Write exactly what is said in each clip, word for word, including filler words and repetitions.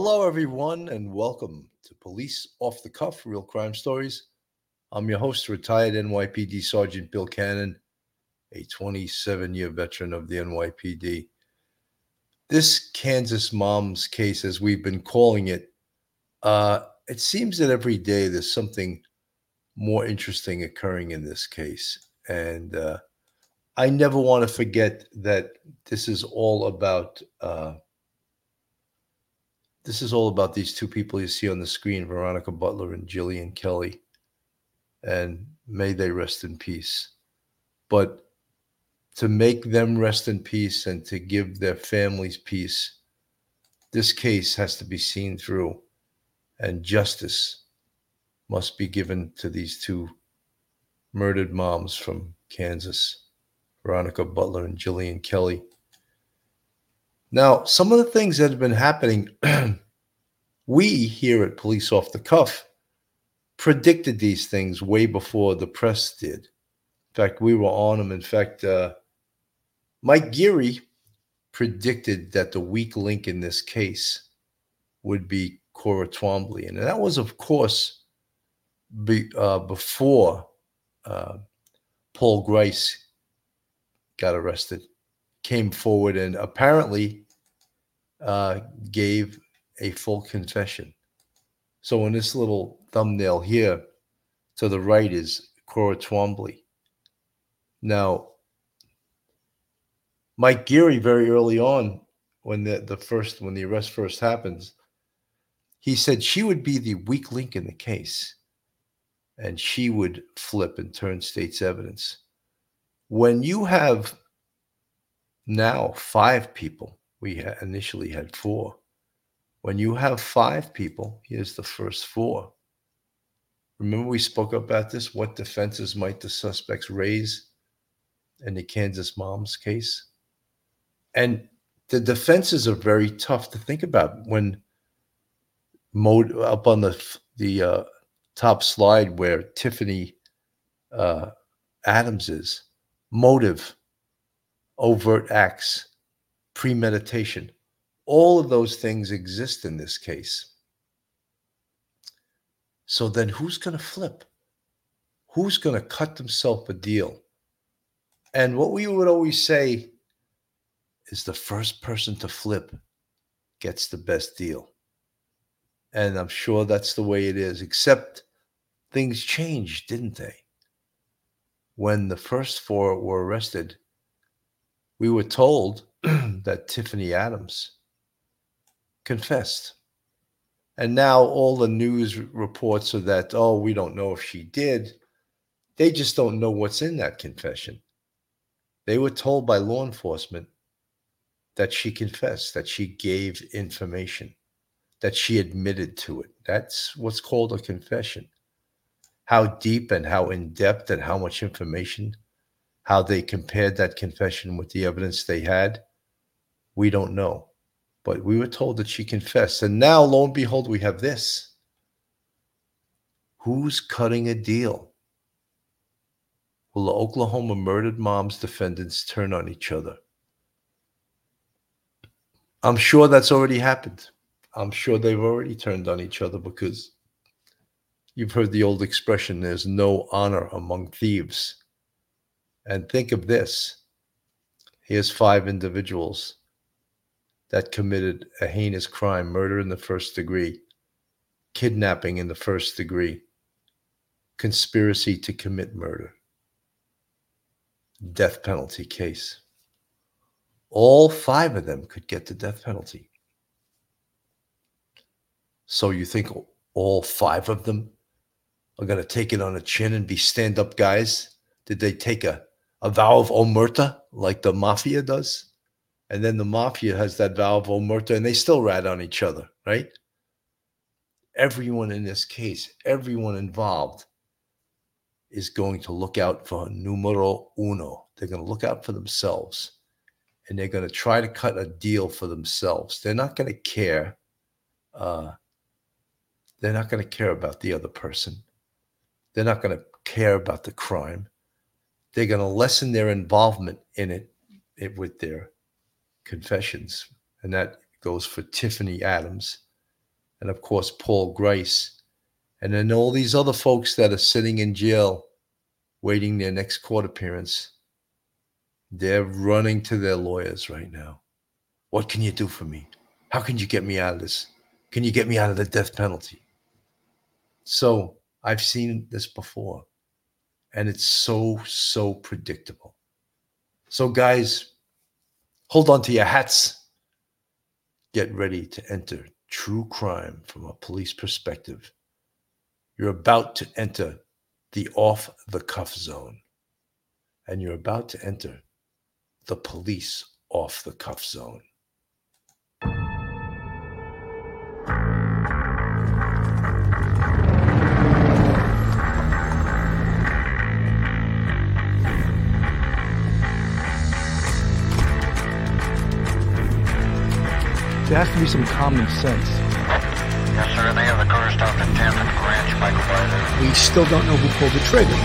Hello, everyone, and welcome to Police Off the Cuff Real Crime Stories. I'm your host, retired N Y P D Sergeant Bill Cannon, a twenty-seven year veteran of the N Y P D. This Kansas mom's case, as we've been calling it, uh, it seems that every day there's something more interesting occurring in this case. And uh, I never want to forget that this is all about. Uh, This is all about these two people you see on the screen, Veronica Butler and Jillian Kelly, and may they rest in peace. But to make them rest in peace and to give their families peace, this case has to be seen through, and justice must be given to these two murdered moms from Kansas, Veronica Butler and Jillian Kelly. Now, some of the things that have been happening, we here at Police Off the Cuff predicted these things way before the press did. In fact, we were on them. In fact, uh, Mike Geary predicted that the weak link in this case would be Cora Twombly. And that was, of course, be, uh, before uh, Paul Grice got arrested, came forward and apparently uh, gave a full confession. So in this little thumbnail here, to the right is Cora Twombly. Now, Mike Geary, very early on, when the, the first when the arrest first happens, he said she would be the weak link in the case, and she would flip and turn state's evidence. When you have now five people, we ha- initially had four. When you have five people, here's the first four. Remember we spoke about this? What defenses might the suspects raise in the Kansas mom's case? And the defenses are very tough to think about. When mode up on the the uh, top slide where Tiffany uh, Adams is, motive, overt acts, premeditation, all of those things exist in this case. So then who's going to flip? Who's going to cut themselves a deal? And what we would always say is the first person to flip gets the best deal. And I'm sure that's the way it is, except things changed, didn't they? When the first four were arrested, we were told that Tiffany Adams confessed. And now all the news reports are that, oh, we don't know if she did. They just don't know what's in that confession. They were told by law enforcement that she confessed, that she gave information, that she admitted to it. That's what's called a confession. How deep and how in-depth and how much information, how they compared that confession with the evidence they had, we don't know. But we were told that she confessed. And now, lo and behold, we have this. Who's cutting a deal? Will the Oklahoma murdered moms defendants turn on each other? I'm sure that's already happened. I'm sure they've already turned on each other, because you've heard the old expression, there's no honor among thieves. And think of this. Here's five individuals that committed a heinous crime: murder in the first degree, kidnapping in the first degree, conspiracy to commit murder, death penalty case. All five of them could get the death penalty. So you think all five of them are going to take it on the chin and be stand-up guys? Did they take a, a vow of omerta like the mafia does? And then the mafia has that vow of omerta, and they still rat on each other, right? Everyone in this case, everyone involved is going to look out for numero uno. They're going to look out for themselves, and they're going to try to cut a deal for themselves. They're not going to care. Uh, they're not going to care about the other person. They're not going to care about the crime. They're going to lessen their involvement in it, it with their confessions. And that goes for Tiffany Adams and of course, Paul Grice, and then all these other folks that are sitting in jail waiting their next court appearance. They're running to their lawyers right now. What can you do for me? How can you get me out of this? Can you get me out of the death penalty? So I've seen this before, and it's so, so predictable. So guys, hold on to your hats. Get ready to enter true crime from a police perspective. You're about to enter the off-the-cuff zone, and you're about to enter the police off-the-cuff zone. There has to be some common sense. Yes, sir. They have the car stopped at tenth and Ranch by Collider. We still don't know who pulled the trigger.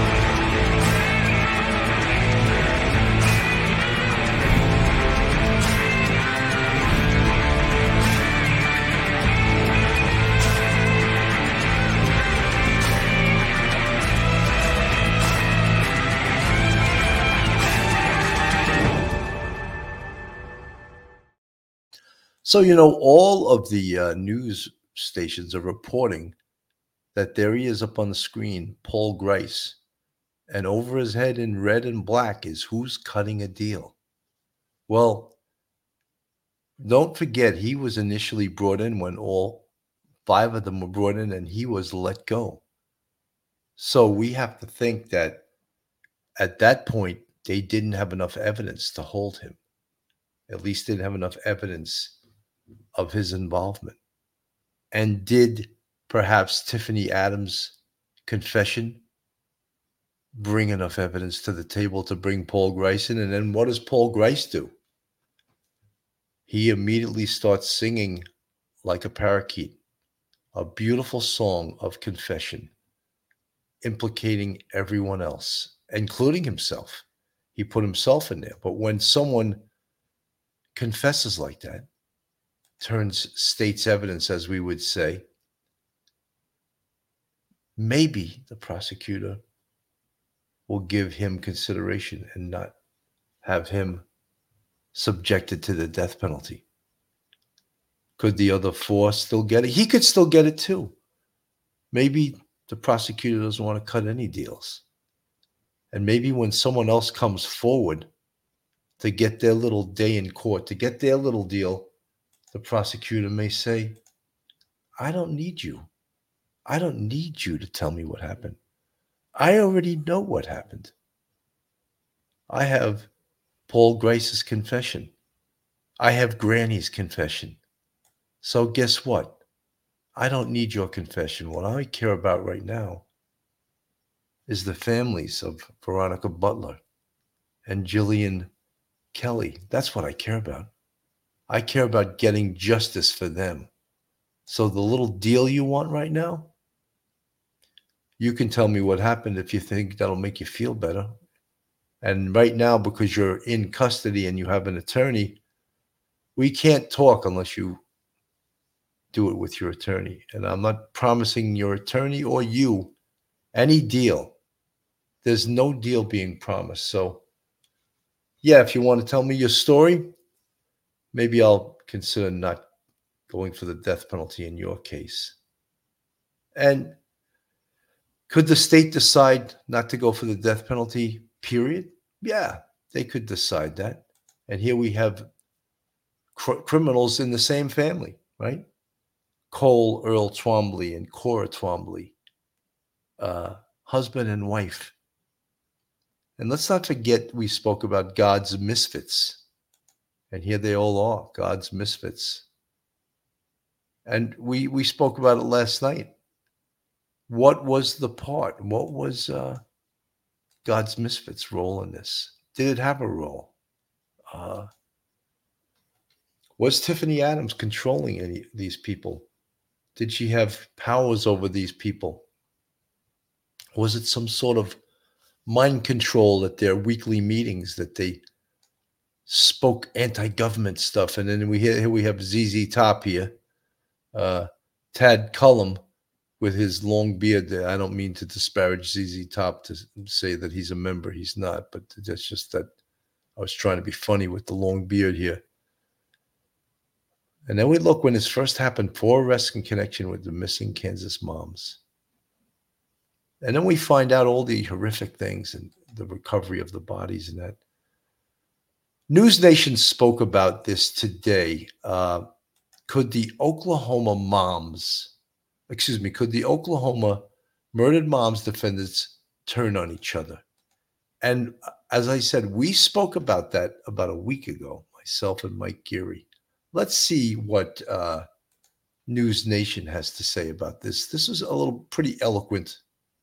So, you know, all of the uh, news stations are reporting that there he is up on the screen, Paul Grice. And over his head in red and black is who's cutting a deal. Well, don't forget, he was initially brought in when all five of them were brought in and he was let go. So we have to think that at that point, they didn't have enough evidence to hold him. At least didn't have enough evidence of his involvement. And did perhaps Tiffany Adams' confession bring enough evidence to the table to bring Paul Grice in? And then what does Paul Grice do? He immediately starts singing like a parakeet, a beautiful song of confession, implicating everyone else, including himself. He put himself in there. But when someone confesses like that, turns state's evidence, as we would say, maybe the prosecutor will give him consideration and not have him subjected to the death penalty. Could the other four still get it? He could still get it too. Maybe the prosecutor doesn't want to cut any deals. And maybe when someone else comes forward to get their little day in court, to get their little deal, the prosecutor may say, I don't need you. I don't need you to tell me what happened. I already know what happened. I have Paul Grice's confession. I have Granny's confession. So guess what? I don't need your confession. What I care about right now is the families of Veronica Butler and Jillian Kelly. That's what I care about. I care about getting justice for them. So the little deal you want right now, you can tell me what happened if you think that'll make you feel better. And right now, because you're in custody and you have an attorney, we can't talk unless you do it with your attorney. And I'm not promising your attorney or you any deal. There's no deal being promised. So, yeah, if you want to tell me your story, maybe I'll consider not going for the death penalty in your case. And could the state decide not to go for the death penalty, period? Yeah, they could decide that. And here we have cr- criminals in the same family, right? Cole Earl Twombly and Cora Twombly, uh, husband and wife. And let's not forget we spoke about God's misfits. And here they all are, God's misfits. And we we spoke about it last night. What was the part? What was uh, God's misfits' role in this? Did it have a role? Uh, was Tiffany Adams controlling any of these people? Did she have powers over these people? Was it some sort of mind control at their weekly meetings that they spoke anti-government stuff? And then we hear, here we have Z Z Top here, uh, Tad Cullum with his long beard there. I don't mean to disparage Z Z Top to say that he's a member. He's not, but that's just that I was trying to be funny with the long beard here. And then we look when this first happened, four arrests in connection with the missing Kansas moms. And then we find out all the horrific things and the recovery of the bodies and that. News Nation spoke about this today. Uh, could the Oklahoma moms, excuse me, could the Oklahoma murdered moms defendants turn on each other? And as I said, we spoke about that about a week ago, myself and Mike Geary. Let's see what uh, News Nation has to say about this. This is a little pretty eloquent.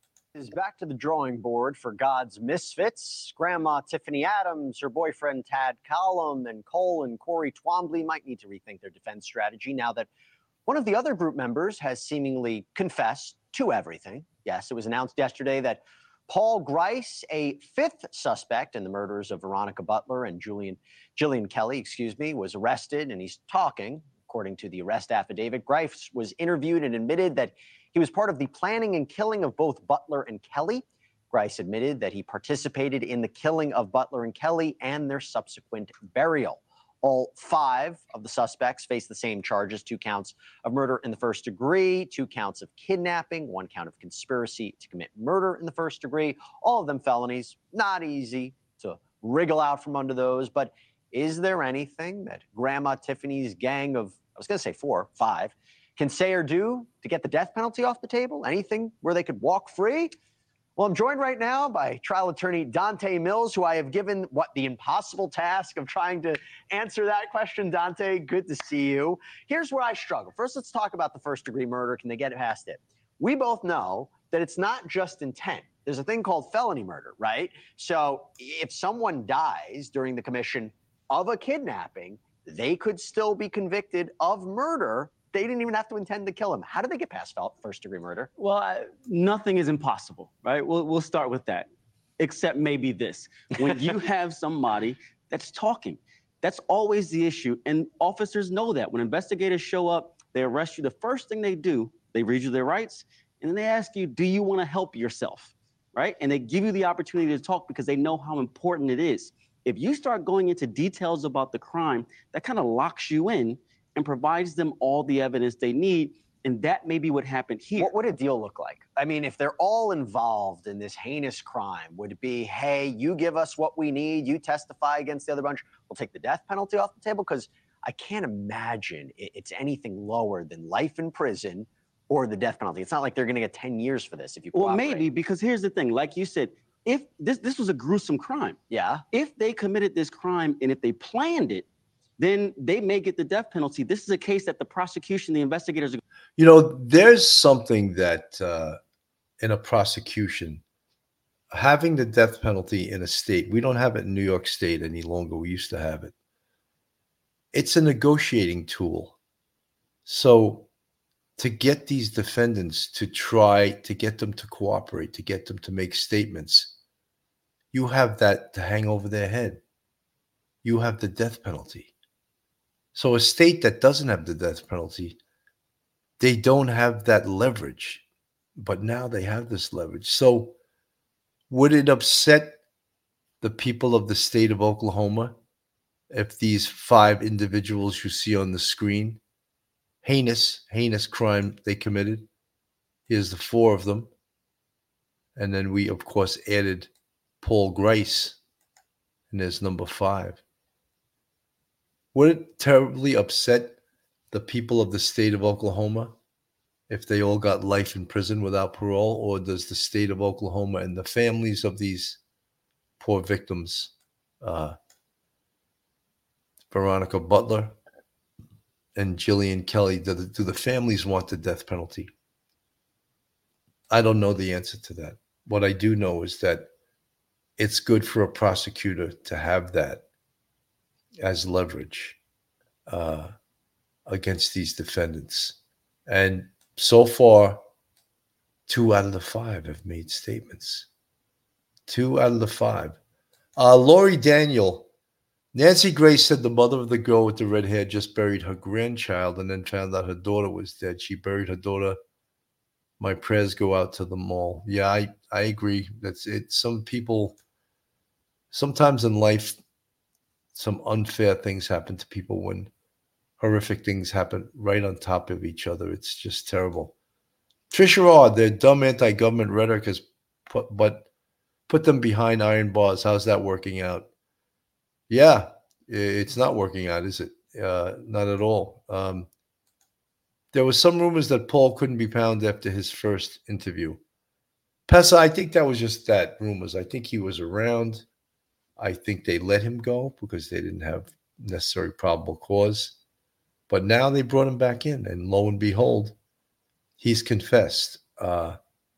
Is back to the drawing board for God's misfits. Grandma Tiffany Adams, her boyfriend Tad Cullum, and Cole and Corey Twombly might need to rethink their defense strategy now that one of the other group members has seemingly confessed to everything. Yes, it was announced yesterday that Paul Grice, a fifth suspect in the murders of Veronica Butler and Julian Jillian Kelly, excuse me, was arrested, and he's talking. According to the arrest affidavit, Grice was interviewed and admitted that he was part of the planning and killing of both Butler and Kelly. Grice admitted that he participated in the killing of Butler and Kelly and their subsequent burial. All five of the suspects face the same charges, two counts of murder in the first degree, two counts of kidnapping, one count of conspiracy to commit murder in the first degree, all of them felonies. Not easy to wriggle out from under those, but is there anything that Grandma Tiffany's gang of, I was going to say four, five, can say or do to get the death penalty off the table? Anything where they could walk free? Well, I'm joined right now by trial attorney Dante Mills, who I have given what the impossible task of trying to answer that question. Dante, good to see you. Here's where I struggle. First, let's talk about the first degree murder. Can they get past it? We both know that it's not just intent. There's a thing called felony murder, right? So if someone dies during the commission of a kidnapping, they could still be convicted of murder. They didn't even have to intend to kill him. How did they get past first degree murder? Well, I, nothing is impossible, right? We'll, we'll start with that, except maybe this. When you have somebody that's talking, that's always the issue. And officers know that. When investigators show up, they arrest you. The first thing they do, they read you their rights, and then they ask you, do you want to help yourself, right? And they give you the opportunity to talk because they know how important it is. If you start going into details about the crime, that kind of locks you in and provides them all the evidence they need. And that may be what happened here. What would a deal look like? I mean, if they're all involved in this heinous crime, would it be, hey, you give us what we need, you testify against the other bunch, we'll take the death penalty off the table? Because I can't imagine it's anything lower than life in prison or the death penalty. It's not like they're going to get ten years for this if you cooperate. Well, maybe, because here's the thing. Like you said, if this, this was a gruesome crime. Yeah. If they committed this crime and if they planned it, then they may get the death penalty. This is a case that the prosecution, the investigators are. You know, there's something that uh, in a prosecution, having the death penalty in a state, we don't have it in New York State any longer. We used to have it. It's a negotiating tool. So to get these defendants to try to get them to cooperate, to get them to make statements, you have that to hang over their head. You have the death penalty. So a state that doesn't have the death penalty, they don't have that leverage, but now they have this leverage. So would it upset the people of the state of Oklahoma if these five individuals you see on the screen, heinous, heinous crime they committed? Here's the four of them. And then we, of course, added Paul Grice, and there's number five. Would it terribly upset the people of the state of Oklahoma if they all got life in prison without parole? Or does the state of Oklahoma and the families of these poor victims, uh, Veronica Butler and Jillian Kelly, do the, do the families want the death penalty? I don't know the answer to that. What I do know is that it's good for a prosecutor to have that as leverage uh, against these defendants. And so far, two out of the five have made statements. Two out of the five. Uh, Lori Daniel, Nancy Grace said the mother of the girl with the red hair just buried her grandchild and then found out her daughter was dead. She buried her daughter. My prayers go out to them all. Yeah, I, I agree. That's it. Some people, sometimes in life, some unfair things happen to people when horrific things happen right on top of each other. It's just terrible. Trisha Raw, their dumb anti-government rhetoric has put, but put them behind iron bars. How's that working out? Yeah, it's not working out, is it? Uh, not at all. Um, there was some rumors that Paul couldn't be found after his first interview. Pesa, I think that was just that, rumors. I think he was around. I think they let him go because they didn't have necessary probable cause. But now they brought him back in, and lo and behold, he's confessed. Uh,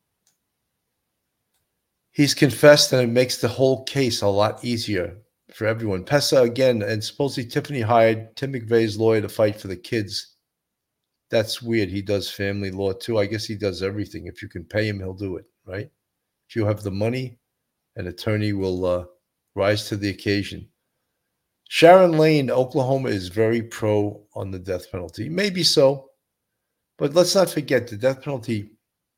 he's confessed, and it makes the whole case a lot easier for everyone. Pesa, again, and supposedly Tiffany hired Tim McVeigh's lawyer to fight for the kids. That's weird. He does family law, too. I guess he does everything. If you can pay him, he'll do it, right? If you have the money, an attorney will uh, rise to the occasion. Sharon Lane, Oklahoma is very pro on the death penalty. Maybe so, but let's not forget the death penalty,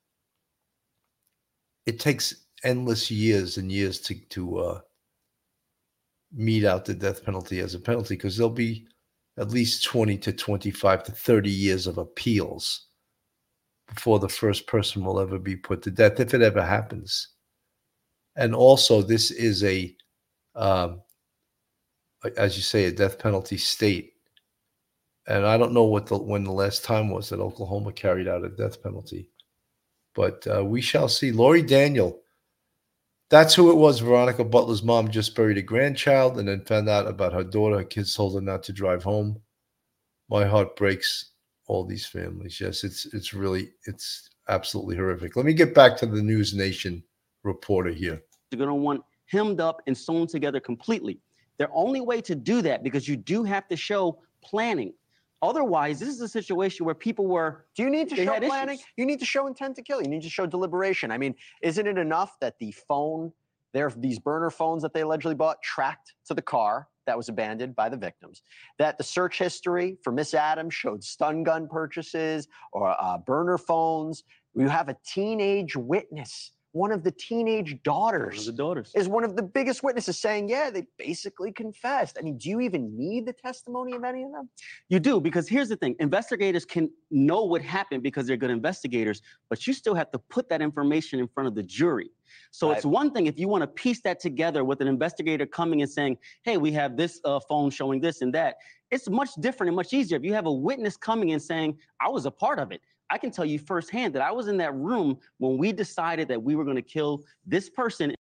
it takes endless years and years to, to uh, mete out the death penalty as a penalty because there'll be at least twenty to twenty-five to thirty years of appeals before the first person will ever be put to death, if it ever happens. And also, this is a, um, as you say, a death penalty state. And I don't know what the when the last time was that Oklahoma carried out a death penalty. But uh, we shall see. Lori Daniel, that's who it was. Veronica Butler's mom just buried a grandchild and then found out about her daughter. Her kids told her not to drive home. My heart breaks, all these families. Yes, it's it's really, it's absolutely horrific. Let me get back to the News Nation reporter here. You're going to want hemmed up and sewn together completely. The only way to do that, because you do have to show planning. Otherwise, this is a situation where people were. Do you need to they show had planning? issues. You need to show intent to kill. You need to show deliberation. I mean, isn't it enough that the phone, there, these burner phones that they allegedly bought, tracked to the car that was abandoned by the victims? That the search history for Miss Adams showed stun gun purchases or uh, burner phones. You have a teenage witness. One of the teenage daughters, The daughters. is one of the biggest witnesses saying, yeah, they basically confessed. I mean, do you even need the testimony of any of them? You do, because here's the thing. Investigators can know what happened because they're good investigators, but you still have to put that information in front of the jury. So Right. it's one thing if you want to piece that together with an investigator coming and saying, hey, we have this uh, phone showing this and that. It's much different and much easier if you have a witness coming and saying, I was a part of it. I can tell you firsthand that I was in that room when we decided that we were going to kill this person. We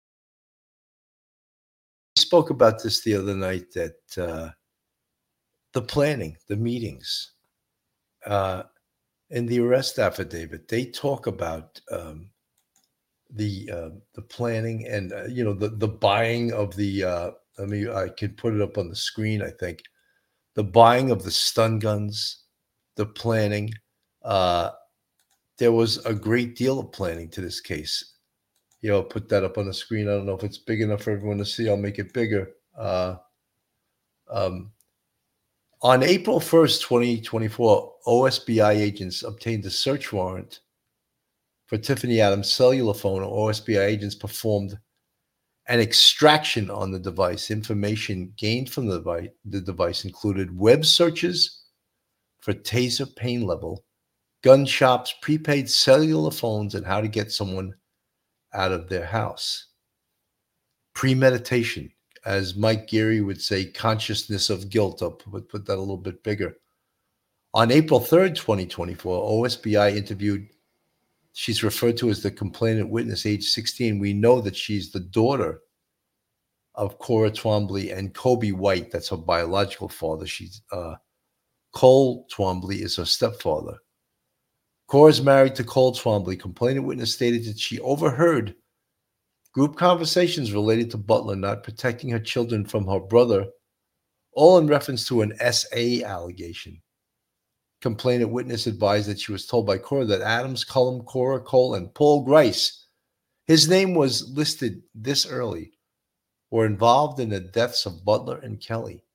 spoke about this the other night, that uh, the planning, the meetings, uh, in the arrest affidavit, they talk about um, the uh, the planning and uh, you know the the buying of the. Uh, I mean, I could put it up on the screen. I think the buying of the stun guns, the planning. Uh, there was a great deal of planning to this case. You know, put that up on the screen. I don't know if it's big enough for everyone to see. I'll make it bigger. Uh, um, on April first, twenty twenty-four, O S B I agents obtained a search warrant for Tiffany Adams' cellular phone. O S B I agents performed an extraction on the device. Information gained from the device, the device included web searches for taser pain level, gun shops, prepaid cellular phones, and how to get someone out of their house. Premeditation, as Mike Geary would say, consciousness of guilt. I'll put, put that a little bit bigger. On April third, twenty twenty-four, O S B I interviewed, she's referred to as the complainant witness, age sixteen. We know that she's the daughter of Cora Twombly and Kobe White. That's her biological father. She's uh, Cole Twombly is her stepfather. Cora is married to Cole Twombly. Complainant witness stated that she overheard group conversations related to Butler not protecting her children from her brother, all in reference to an S A allegation. Complainant witness advised that she was told by Cora that Adams, Cullum, Cora, Cole, and Paul Grice, his name was listed this early, were involved in the deaths of Butler and Kelly.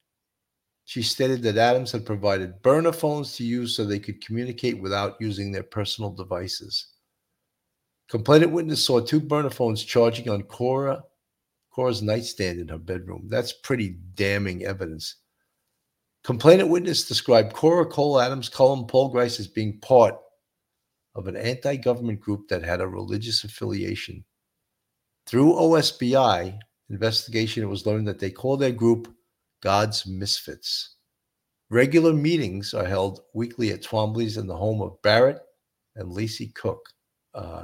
She stated that Adams had provided burner phones to use so they could communicate without using their personal devices. Complainant witness saw two burner phones charging on Cora, Cora's nightstand in her bedroom. That's pretty damning evidence. Complainant witness described Cora, Cole, Adams, Cullum, Paul Grice as being part of an anti-government group that had a religious affiliation. Through O S B I investigation, it was learned that they call their group God's Misfits. Regular meetings are held weekly at Twombly's in the home of Barrett and Lacey Cook. Uh,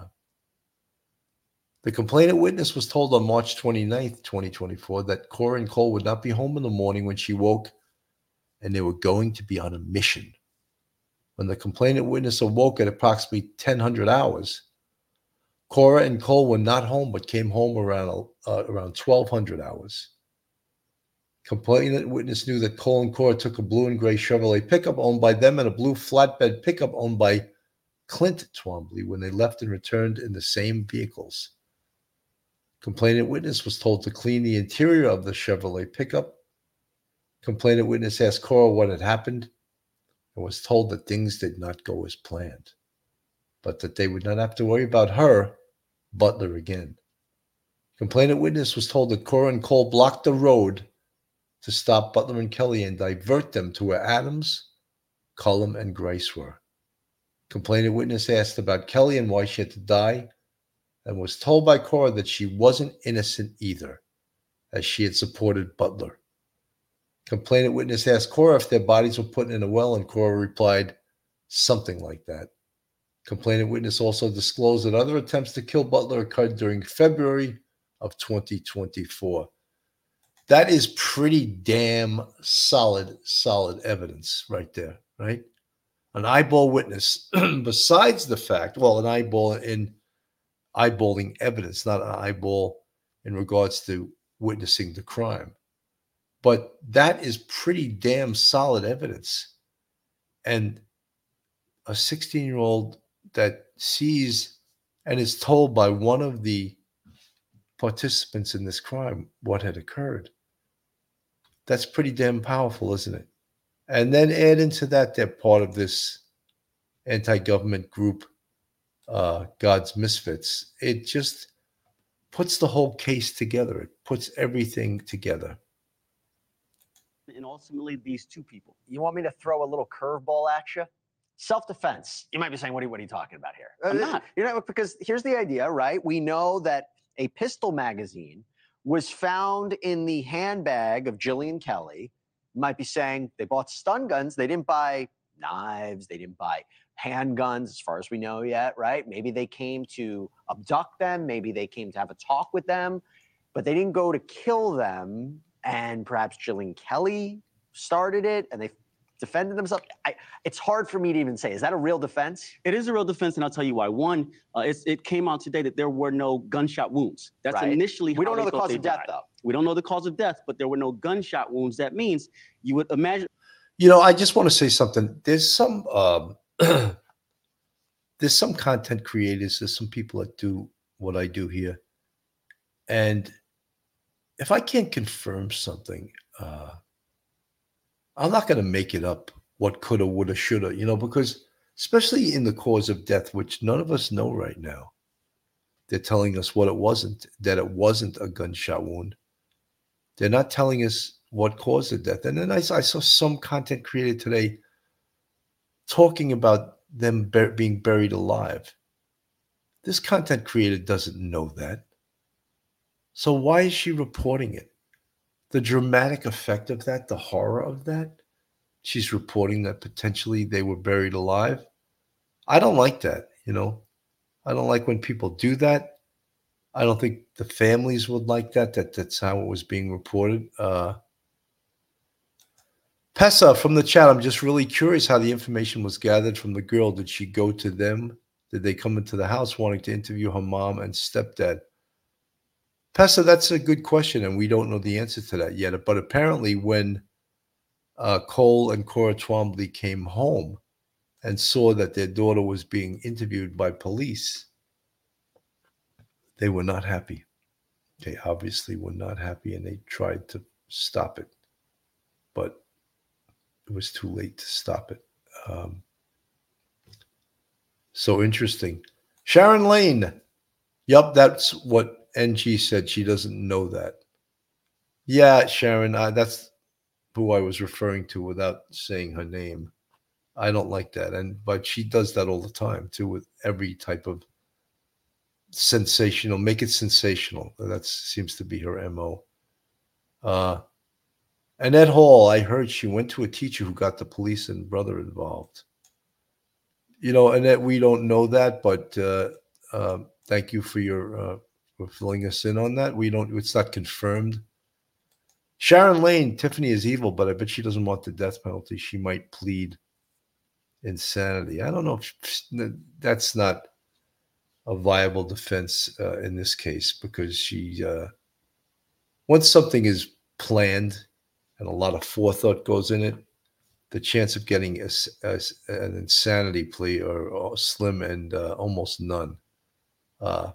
the complainant witness was told on March twenty-ninth, twenty twenty-four, that Cora and Cole would not be home in the morning when she woke, and they were going to be on a mission. When the complainant witness awoke at approximately ten hundred hours, Cora and Cole were not home but came home around, uh, around twelve hundred hours. Complainant witness knew that Cole and Cora took a blue and gray Chevrolet pickup owned by them and a blue flatbed pickup owned by Clint Twombly when they left and returned in the same vehicles. Complainant witness was told to clean the interior of the Chevrolet pickup. Complainant witness asked Cora what had happened and was told that things did not go as planned, but that they would not have to worry about her, Butler, again. Complainant witness was told that Cora and Cole blocked the road to stop Butler and Kelly and divert them to where Adams, Cullum, and Grice were. Complainant witness asked about Kelly and why she had to die, and was told by Cora that she wasn't innocent either, as she had supported Butler. Complainant witness asked Cora if their bodies were put in a well, and Cora replied, something like that. Complainant witness also disclosed that other attempts to kill Butler occurred during February of twenty twenty-four. That is pretty damn solid, solid evidence right there, right? An eyeball witness, besides the fact, well, an eyeball in eyeballing evidence, not an eyeball in regards to witnessing the crime. But that is pretty damn solid evidence. And a sixteen-year-old that sees and is told by one of the participants in this crime what had occurred. That's pretty damn powerful, isn't it? And then add into that, they're part of this anti-government group, uh, God's Misfits. It just puts the whole case together. It puts everything together. And ultimately, these two people. You want me to throw a little curveball at you? Self-defense. You might be saying, what are, you, what are you talking about here? I'm not. You know, because here's the idea, right? We know that a pistol magazine was found in the handbag of Jillian Kelly. You might be saying they bought stun guns. They didn't buy knives. They didn't buy handguns, as far as we know yet, right? Maybe they came to abduct them. Maybe they came to have a talk with them, but they didn't go to kill them. And perhaps Jillian Kelly started it and they defended themselves. I, it's hard for me to even say. Is that a real defense? It is a real defense, and I'll tell you why. One, uh, it's, it came out today that there were no gunshot wounds. That's right. initially we how don't know they the thought cause they of death, died. though. We don't know the cause of death, but there were no gunshot wounds. That means you would imagine. You know, I just want to say something. There's some um, there's some content creators. There's some people that do what I do here, and if I can't confirm something, uh, I'm not going to make it up. What coulda, woulda, shoulda, you know, because especially in the cause of death, which none of us know right now, they're telling us what it wasn't, that it wasn't a gunshot wound. They're not telling us what caused the death. And then I, I saw some content created today talking about them bur- being buried alive. This content creator doesn't know that. So why is she reporting it? The dramatic effect of that, the horror of that, she's reporting that potentially they were buried alive. I don't like that, you know. I don't like when people do that. I don't think the families would like that, that that's how it was being reported. Uh, Pessa from the chat, I'm just really curious how the information was gathered from the girl. Did she go to them? Did they come into the house wanting to interview her mom and stepdad? Pessa, that's a good question, and we don't know the answer to that yet. But apparently when uh, Cole and Cora Twombly came home and saw that their daughter was being interviewed by police, they were not happy. They obviously were not happy, and they tried to stop it. But it was too late to stop it. Um, so interesting. Sharon Lane. Yup, that's what N G said. She doesn't know that. Yeah, Sharon, uh, that's who I was referring to without saying her name. I don't like that. And but she does that all the time too, with every type of sensational, make it sensational. That seems to be her M O. Uh, Annette Hall, I heard she went to a teacher who got the police and brother involved. You know, Annette, we don't know that, but uh, uh, thank you for your uh, for filling us in on that. We don't, it's not confirmed. Sharon Lane, Tiffany is evil, but I bet she doesn't want the death penalty. She might plead insanity. I don't know if that's not a viable defense uh, in this case, because she, uh, once something is planned and a lot of forethought goes in it, the chance of getting a, a, an insanity plea are, are slim and uh, almost none. Uh,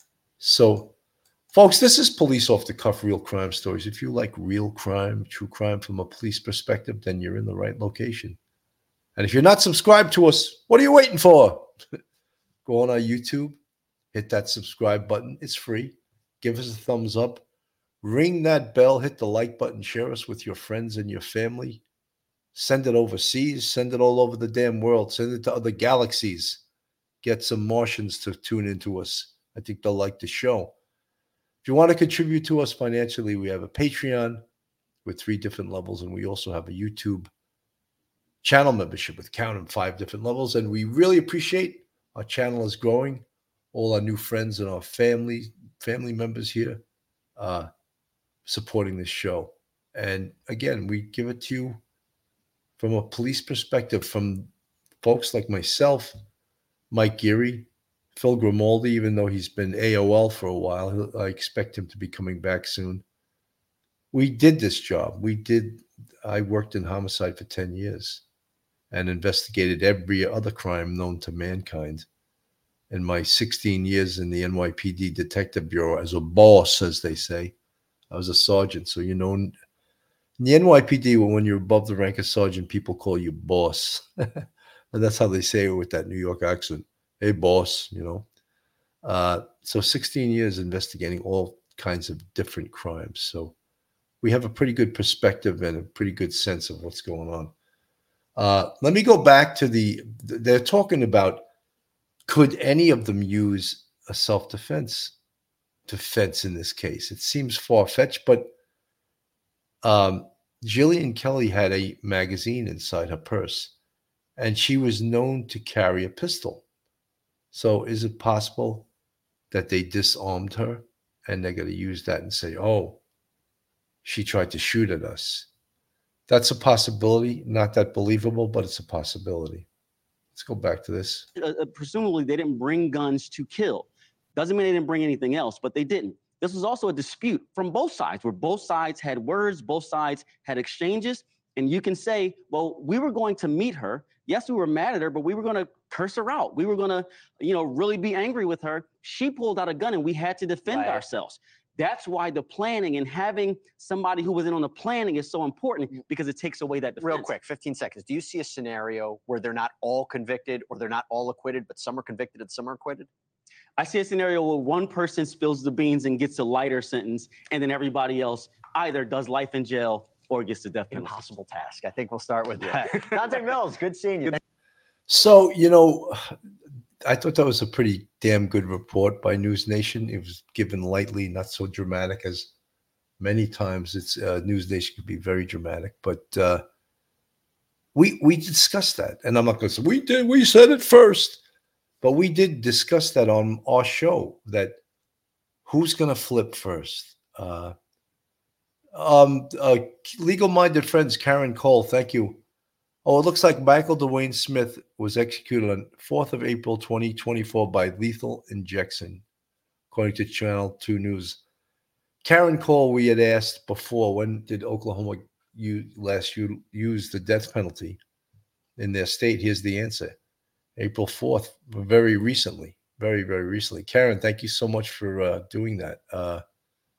so, folks, this is Police Off the Cuff Real Crime Stories. If you like real crime, true crime from a police perspective, then you're in the right location. And if you're not subscribed to us, what are you waiting for? Go on our YouTube, hit that subscribe button. It's free. Give us a thumbs up. Ring that bell, hit the like button, share us with your friends and your family. Send it overseas, send it all over the damn world, send it to other galaxies. Get some Martians to tune into us. I think they'll like the show. If you want to contribute to us financially, we have a Patreon with three different levels, and we also have a YouTube channel membership with count and five different levels. And we really appreciate our channel is growing. All our new friends and our family, family members here uh, supporting this show. And again, we give it to you from a police perspective, from folks like myself, Mike Geary, Phil Grimaldi, even though he's been A O L for a while, I expect him to be coming back soon. We did this job. We did, I worked in homicide for ten years and investigated every other crime known to mankind. In my sixteen years in the N Y P D Detective Bureau as a boss, as they say, I was a sergeant. So, you know, in the N Y P D, when you're above the rank of sergeant, people call you boss. And that's how they say it with that New York accent. Hey, boss, you know. Uh, so sixteen years investigating all kinds of different crimes. So we have a pretty good perspective and a pretty good sense of what's going on. Uh, let me go back to the, they're talking about, could any of them use a self-defense defense in this case? It seems far-fetched, but um, Jillian Kelly had a magazine inside her purse, and she was known to carry a pistol. So is it possible that they disarmed her and they're going to use that and say, oh, she tried to shoot at us? That's a possibility. Not that believable, but it's a possibility. Let's go back to this. Uh, presumably, they didn't bring guns to kill. Doesn't mean they didn't bring anything else, but they didn't. This was also a dispute from both sides, where both sides had words, both sides had exchanges. And you can say, well, we were going to meet her. Yes, we were mad at her, but we were going to curse her out. We were going to, you know, really be angry with her. She pulled out a gun and we had to defend Right. ourselves. That's why the planning and having somebody who was in on the planning is so important, because it takes away that defense. Real quick, fifteen seconds. Do you see a scenario where they're not all convicted or they're not all acquitted, but some are convicted and some are acquitted? I see a scenario where one person spills the beans and gets a lighter sentence, and then everybody else either does life in jail or gets the death penalty. Impossible task. I think we'll start with that. Dante Mills, good seeing you. So, you know, I thought that was a pretty damn good report by News Nation. It was given lightly, not so dramatic as many times. It's uh, News Nation could be very dramatic, but uh, we we discussed that, and I'm not going to say we did. We said it first, but we did discuss that on our show. That who's going to flip first? Uh, um, uh, legal-minded friends, Karen Cole, thank you. Oh, it looks like Michael Dwayne Smith was executed on fourth of April, twenty twenty-four by lethal injection, according to Channel two News. Karen Cole, we had asked before, when did Oklahoma use, last use the death penalty in their state? Here's the answer. April fourth, very recently, very, very recently. Karen, thank you so much for uh, doing that. Uh,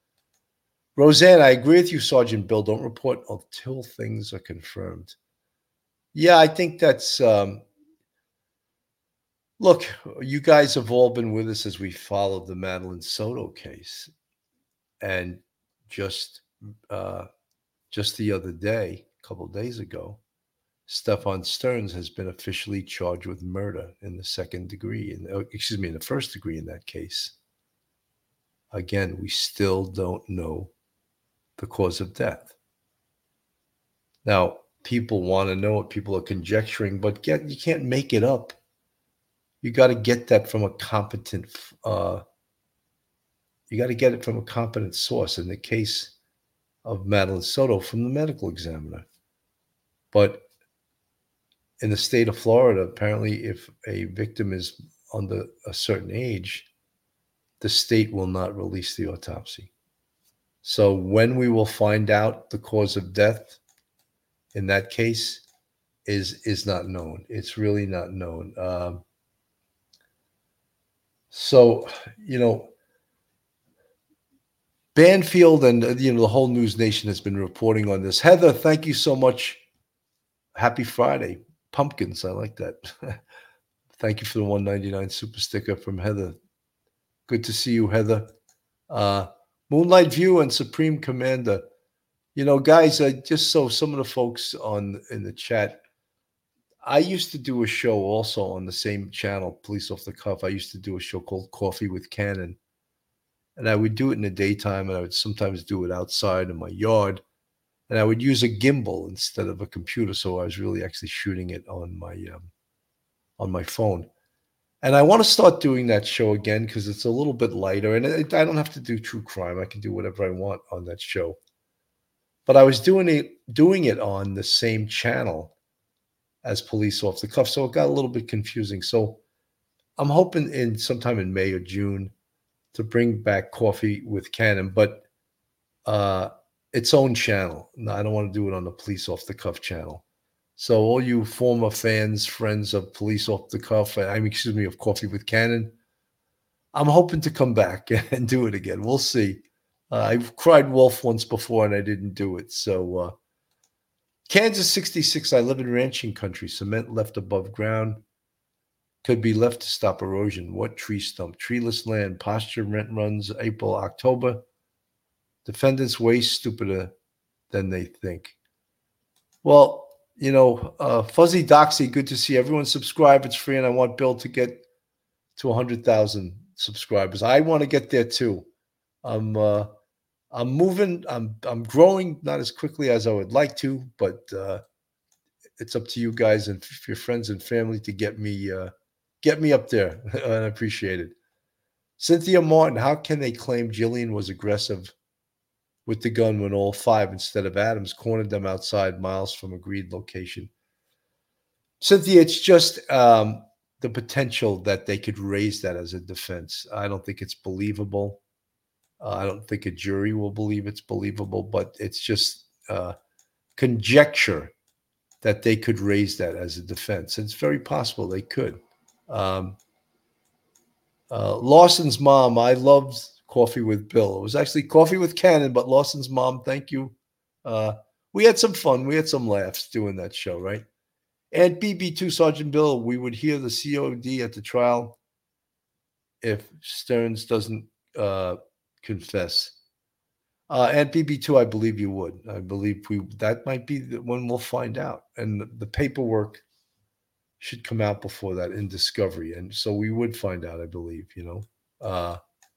Roseanne, I agree with you, Sergeant Bill. Don't report until things are confirmed. Yeah, I think that's um, look, you guys have all been with us as we followed the Madeline Soto case. And just uh, just the other day, a couple of days ago, Stefan Stearns has been officially charged with murder in the second degree, in, oh, excuse me, in the first degree in that case. Again, we still don't know the cause of death. Now, people want to know it. People are conjecturing, but get you can't make it up. You got to get that from a competent. Uh, you got to get it from a competent source. In the case of Madeline Soto, from the medical examiner. But in the state of Florida, apparently, if a victim is under a certain age, the state will not release the autopsy. So when we will find out the cause of death in that case is is not known. It's really not known. Um, so, you know, Banfield and, you know, the whole News Nation has been reporting on this. Heather, thank you so much. Happy Friday. Pumpkins, I like that. Thank you for the one ninety-nine super sticker from Heather. Good to see you, Heather. Uh, Moonlight View and Supreme Commander. You know, guys, uh, just so some of the folks on in the chat, I used to do a show also on the same channel, Police Off the Cuff. I used to do a show called Coffee with Cannon. And I would do it in the daytime, and I would sometimes do it outside in my yard. And I would use a gimbal instead of a computer, so I was really actually shooting it on my um, on my phone. And I want to start doing that show again because it's a little bit lighter, and it, I don't have to do true crime. I can do whatever I want on that show. But I was doing it doing it on the same channel as Police Off the Cuff, so it got a little bit confusing. So I'm hoping in sometime in May or June to bring back Coffee with Cannon, but uh, its own channel. No, I don't want to do it on the Police Off the Cuff channel. So all you former fans, friends of Police Off the Cuff, I mean, excuse me, of Coffee with Cannon, I'm hoping to come back and do it again. We'll see. Uh, I've cried wolf once before and I didn't do it. So uh, Kansas sixty-six, I live in ranching country. Cement left above ground could be left to stop erosion. What tree stump? Treeless land. Posture rent runs April, October. Defendants way stupider than they think. Well, you know, uh, Fuzzy Doxy, good to see everyone subscribe. It's free, and I want Bill to get to one hundred thousand subscribers. I want to get there too. I'm uh, I'm moving. I'm I'm growing, not as quickly as I would like to, but uh, it's up to you guys and your friends and family to get me uh, get me up there, and I appreciate it. Cynthia Martin, how can they claim Jillian was aggressive with the gun when all five, instead of Adams, cornered them outside miles from agreed location? Cynthia, it's just um, the potential that they could raise that as a defense. I don't think it's believable. Uh, I don't think a jury will believe it's believable, but it's just uh, conjecture that they could raise that as a defense. It's very possible they could. Um, uh, Lawson's mom, I loved Coffee with Bill. It was actually Coffee with Cannon, but Lawson's mom, thank you. Uh, we had some fun. We had some laughs doing that show, right? And B B two, Sergeant Bill, we would hear the C O D at the trial if Stearns doesn't uh, confess. Uh, and B B two, I believe you would. I believe we that might be the, when we'll find out. And the, the paperwork should come out before that in discovery. And so we would find out, I believe, you know. Uh,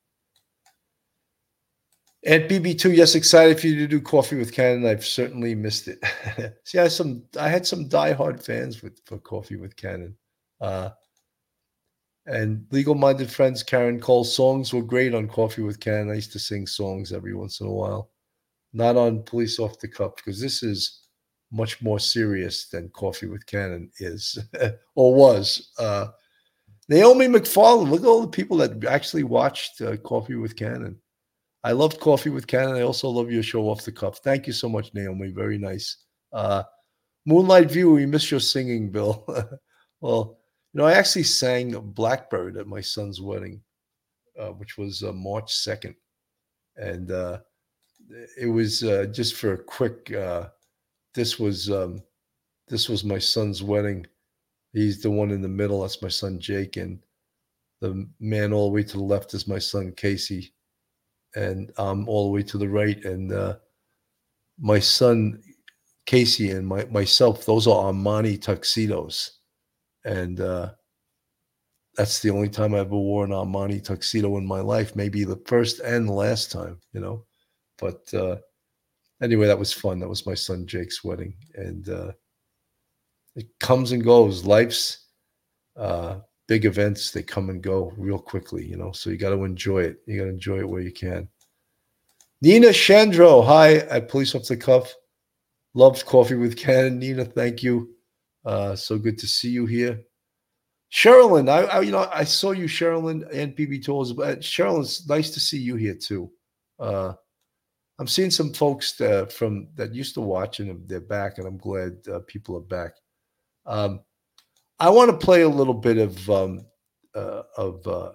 and B B two, yes, excited for you to do Coffee with Cannon. I've certainly missed it. See, I had some I had some diehard fans with for Coffee with Cannon. Uh, and legal-minded friends, Karen Cole, songs were great on Coffee with Cannon. I used to sing songs every once in a while. Not on Police Off the Cuff, because this is much more serious than Coffee with Cannon is or was. Uh, Naomi McFarland, look at all the people that actually watched uh, Coffee with Cannon. I loved Coffee with Cannon. I also love your show Off the Cuff. Thank you so much, Naomi. Very nice. Uh, Moonlight View, we miss your singing, Bill. Well, you know, I actually sang Blackbird at my son's wedding, uh, which was uh, March second. And uh, it was uh, just for a quick, uh, this was um, this was my son's wedding. He's the one in the middle. That's my son, Jake. And the man all the way to the left is my son, Casey. And I'm all the way to the right. And uh, my son, Casey, and my, myself, those are Armani tuxedos. And uh, that's the only time I ever wore an Armani tuxedo in my life. Maybe the first and the last time, you know. But uh, anyway, that was fun. That was my son Jake's wedding. And uh, it comes and goes. Life's uh, big events, they come and go real quickly, you know. So you got to enjoy it. You got to enjoy it where you can. Nina Chandro, hi, at Police Off the Cuff. Loves Coffee with Ken. Nina, thank you. Uh, so good to see you here. Sherilyn, I, I you know I saw you, Sherilyn, and P B Tools. But Sherilyn, it's nice to see you here too. Uh, I'm seeing some folks uh, from that used to watch, and they're back, and I'm glad uh, people are back. Um, I want to play a little bit of um, uh, of uh,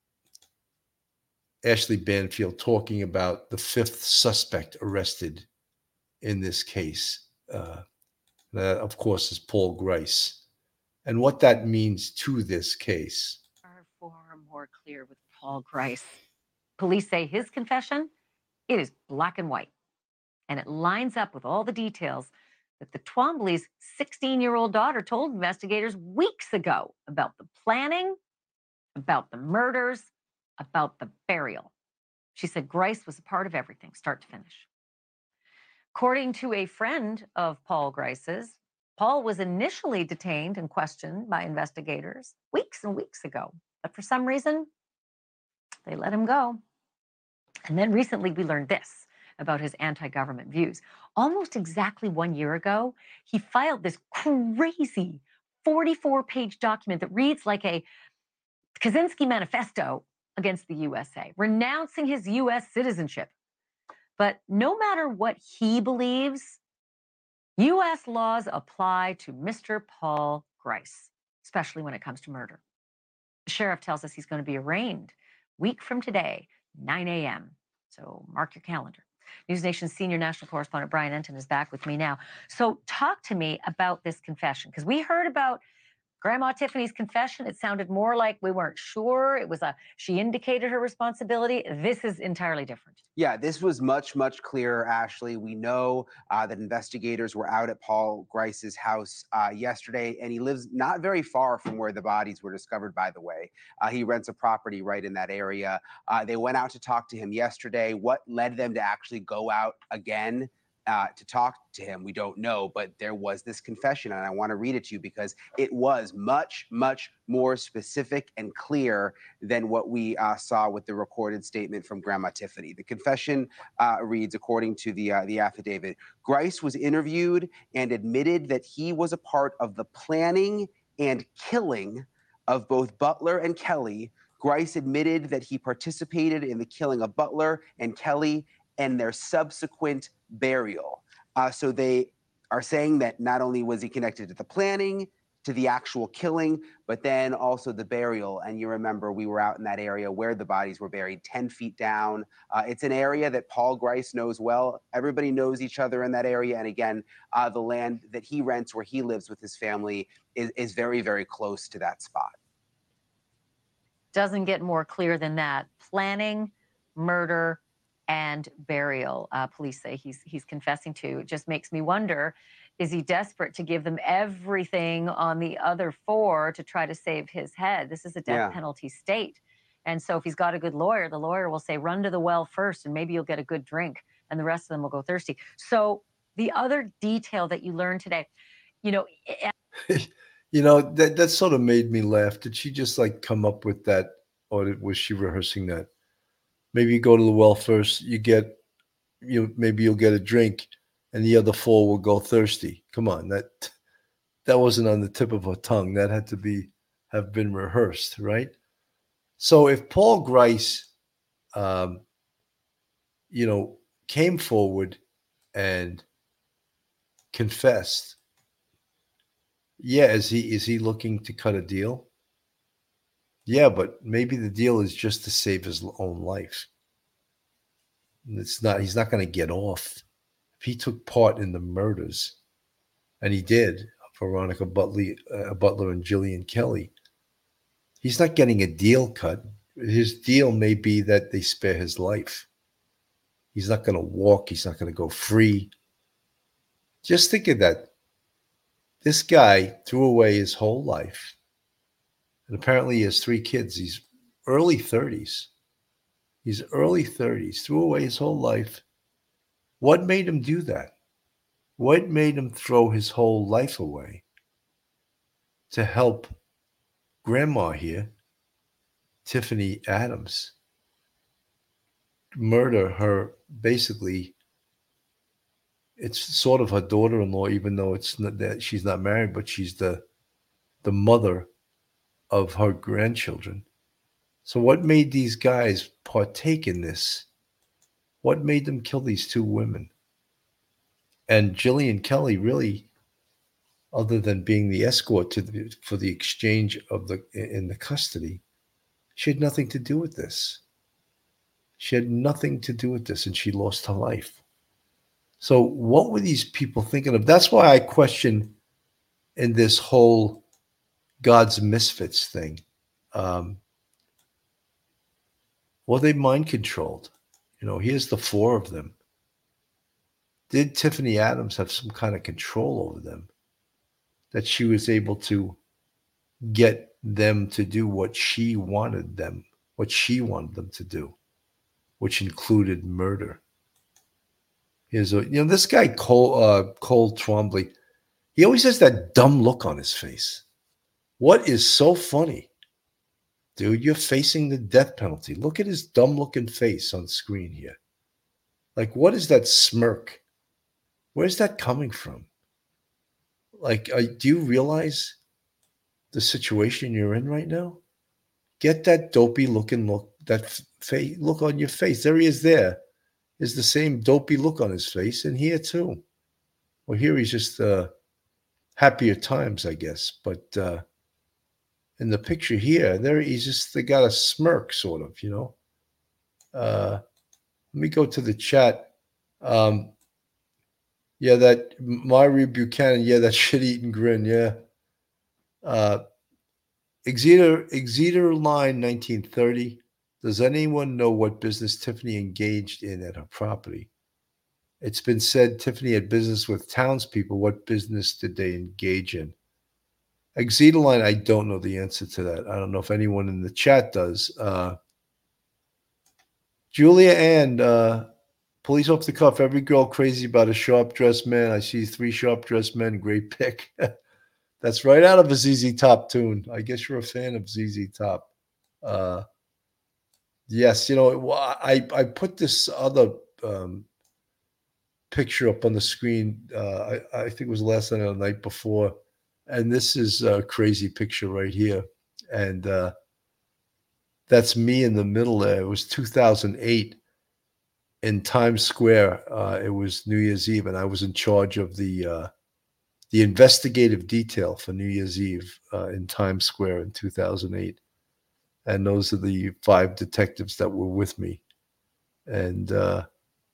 Ashley Banfield talking about the fifth suspect arrested in this case. Uh, that, of course, is Paul Grice, and what that means to this case. Are far more clear with Paul Grice. Police say his confession, it is black and white, and it lines up with all the details that the Twombly's sixteen-year-old daughter told investigators weeks ago about the planning, about the murders, about the burial. She said Grice was a part of everything, start to finish. According to a friend of Paul Grice's, Paul was initially detained and questioned by investigators weeks and weeks ago, but for some reason, they let him go. And then recently we learned this about his anti-government views. Almost exactly one year ago, he filed this crazy forty-four page document that reads like a Kaczynski manifesto against the U S A, renouncing his U S citizenship. But no matter what he believes, U S laws apply to Mister Paul Grice, especially when it comes to murder. The sheriff tells us he's going to be arraigned week from today, nine a m So mark your calendar. News Nation's senior national correspondent Brian Enton is back with me now. So talk to me about this confession, because we heard about Grandma Tiffany's confession. It sounded more like we weren't sure. It was a, she indicated her responsibility. This is entirely different. Yeah, this was much, much clearer, Ashley. We know uh, that investigators were out at Paul Grice's house uh, yesterday, and he lives not very far from where the bodies were discovered, by the way. Uh, he rents a property right in that area. Uh, they went out to talk to him yesterday. What led them to actually go out again Uh, to talk to him, we don't know, but there was this confession, and I want to read it to you because it was much, much more specific and clear than what we uh, saw with the recorded statement from Grandma Tiffany. The confession uh, reads, according to the uh, the affidavit, Grice was interviewed and admitted that he was a part of the planning and killing of both Butler and Kelly. Grice admitted that he participated in the killing of Butler and Kelly and their subsequent burial. Uh, so they are saying that not only was he connected to the planning, to the actual killing, but then also the burial. And you remember we were out in that area where the bodies were buried, ten feet down. Uh, it's an area that Paul Grice knows well. Everybody knows each other in that area. And again, uh, the land that he rents where he lives with his family is, is very, very close to that spot. Doesn't get more clear than that. Planning, murder, and burial, uh, police say he's he's confessing to. It just makes me wonder, is he desperate to give them everything on the other four to try to save his head? This is a death Yeah. penalty state. And so if he's got a good lawyer, the lawyer will say, run to the well first, and maybe you'll get a good drink, and the rest of them will go thirsty. So the other detail that you learned today, you know... You know, that, that sort of made me laugh. Did she just like come up with that, or did, was she rehearsing that? Maybe you go to the well first, you get, you maybe you'll get a drink, and the other four will go thirsty. Come on, that that wasn't on the tip of her tongue. That had to be have been rehearsed, right? So if Paul Grice, um, you know, came forward and confessed, yeah, is he is he looking to cut a deal? Yeah, but maybe the deal is just to save his own life. It's not, he's not going to get off. If he took part in the murders, and he did, Veronica Butler, uh, Butler and Gillian Kelly, he's not getting a deal cut. His deal may be that they spare his life. He's not going to walk. He's not going to go free. Just think of that. This guy threw away his whole life. And apparently he has three kids. He's early thirties. He's early thirties, threw away his whole life. What made him do that? What made him throw his whole life away to help grandma here, Tiffany Adams, murder her? Basically, it's sort of her daughter-in-law, even though it's not that she's not married, but she's the the mother of her grandchildren. So what made these guys partake in this? What made them kill these two women? And Gillian Kelly, really, other than being the escort to the, for the exchange of the in the custody, she had nothing to do with this. She had nothing to do with this, and she lost her life. So what were these people thinking of? That's why I question in this whole God's misfits thing. Um, were they mind controlled? You know, here's the four of them. Did Tiffany Adams have some kind of control over them? That she was able to get them to do what she wanted them, what she wanted them to do, which included murder. Here's a, you know, this guy, Cole, uh, Cole Twombly, he always has that dumb look on his face. What is so funny? Dude, you're facing the death penalty. Look at his dumb looking face on screen here. Like, what is that smirk? Where's that coming from? Like, uh, do you realize the situation you're in right now? Get that dopey looking look, that face, look on your face. There he is there. Is the same dopey look on his face, and here too. Well, here he's just uh, happier times, I guess. But uh, in the picture here, there he's just they got a smirk, sort of, you know. Uh, let me go to the chat. Um, yeah, that Maury Buchanan. Yeah, that shit-eating grin. Yeah. Uh, Exeter Exeter Line nineteen thirty. Does anyone know what business Tiffany engaged in at her property? It's been said Tiffany had business with townspeople. What business did they engage in? Exeter Line, I don't know the answer to that. I don't know if anyone in the chat does. Uh, Julia Ann, uh, police off the cuff. Every girl crazy about a sharp-dressed man. I see three sharp-dressed men. Great pick. That's right out of a Z Z Top tune. I guess you're a fan of Z Z Top. Uh, Yes, you know, I I put this other um, picture up on the screen. Uh, I, I think it was last night or the night before, and this is a crazy picture right here. And uh, that's me in the middle there. It was two thousand eight in Times Square. Uh, it was New Year's Eve, and I was in charge of the uh, the investigative detail for New Year's Eve uh, in Times Square in two thousand eight. And those are the five detectives that were with me. And uh,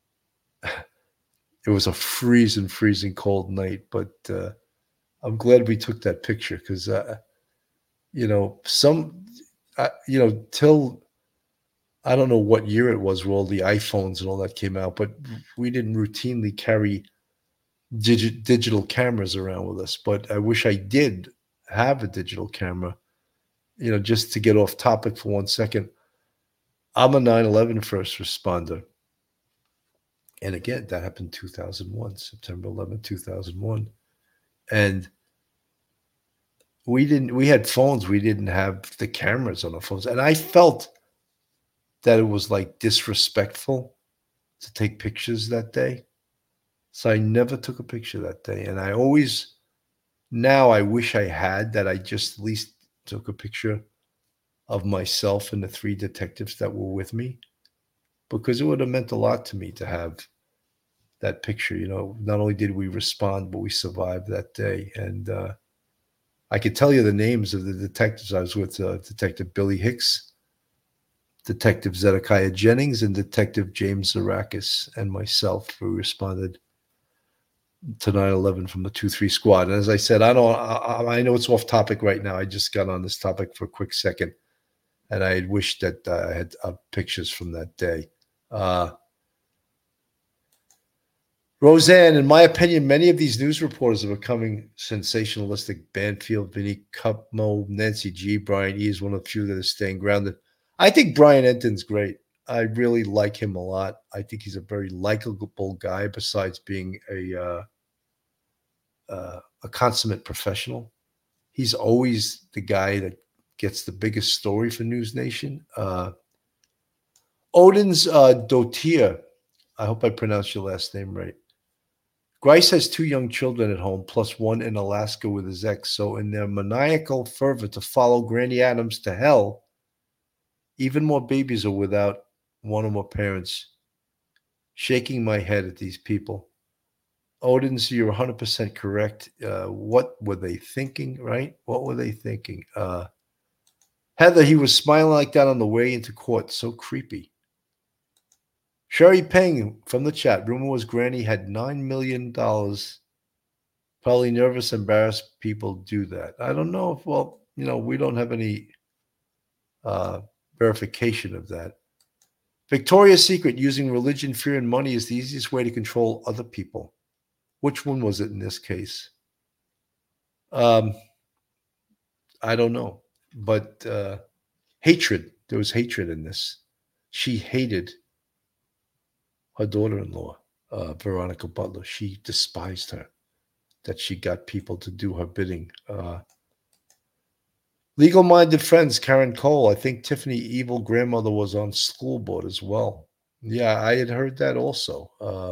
it was a freezing, freezing cold night. But uh, I'm glad we took that picture because, uh, you know, some, uh, you know, till I don't know what year it was where all the iPhones and all that came out, but we didn't routinely carry digi- digital cameras around with us. But I wish I did have a digital camera. You know, just to get off topic for one second, I'm a nine eleven first responder. And again, that happened in two thousand one, September eleventh, two thousand one. And we didn't, we had phones. We didn't have the cameras on our phones. And I felt that it was like disrespectful to take pictures that day. So I never took a picture that day. And I always, now I wish I had that. I just at least took a picture of myself and the three detectives that were with me, because it would have meant a lot to me to have that picture. You know, not only did we respond, but we survived that day. And uh, I could tell you the names of the detectives. I was with uh, Detective Billy Hicks, Detective Zedekiah Jennings, and Detective James Zarakis, and myself, who responded to nine eleven from the two three squad. And as I said, I don't. I, I know it's off topic right now. I just got on this topic for a quick second, and I had wished that uh, I had uh, pictures from that day. Uh, Roseanne, in my opinion, many of these news reporters are becoming sensationalistic. Banfield, Vinny Cupmo, Nancy G, Brian E is one of the few that are staying grounded. I think Brian Enton's great. I really like him a lot. I think he's a very likable guy, besides being a uh, uh, a consummate professional. He's always the guy that gets the biggest story for News Nation. Uh, Odin's uh, Dotier, I hope I pronounced your last name right. Grice has two young children at home, plus one in Alaska with his ex. So in their maniacal fervor to follow Granny Adams to hell, even more babies are without one or more parents. Shaking my head at these people. Odin's, you're one hundred percent correct. Uh, what were they thinking, right? What were they thinking? Uh, Heather, he was smiling like that on the way into court. So creepy. Sherry Peng from the chat. Rumor was Granny had nine million dollars. Probably nervous, embarrassed people do that. I don't know if, well, you know, we don't have any uh, verification of that. Victoria's Secret, using religion, fear, and money is the easiest way to control other people. Which one was it in this case? Um, I don't know. But uh, hatred, there was hatred in this. She hated her daughter-in-law, uh, Veronica Butler. She despised her, that she got people to do her bidding. Uh, Legal-minded friends, Karen Cole. I think Tiffany Evil grandmother was on school board as well. Yeah, I had heard that also. Uh,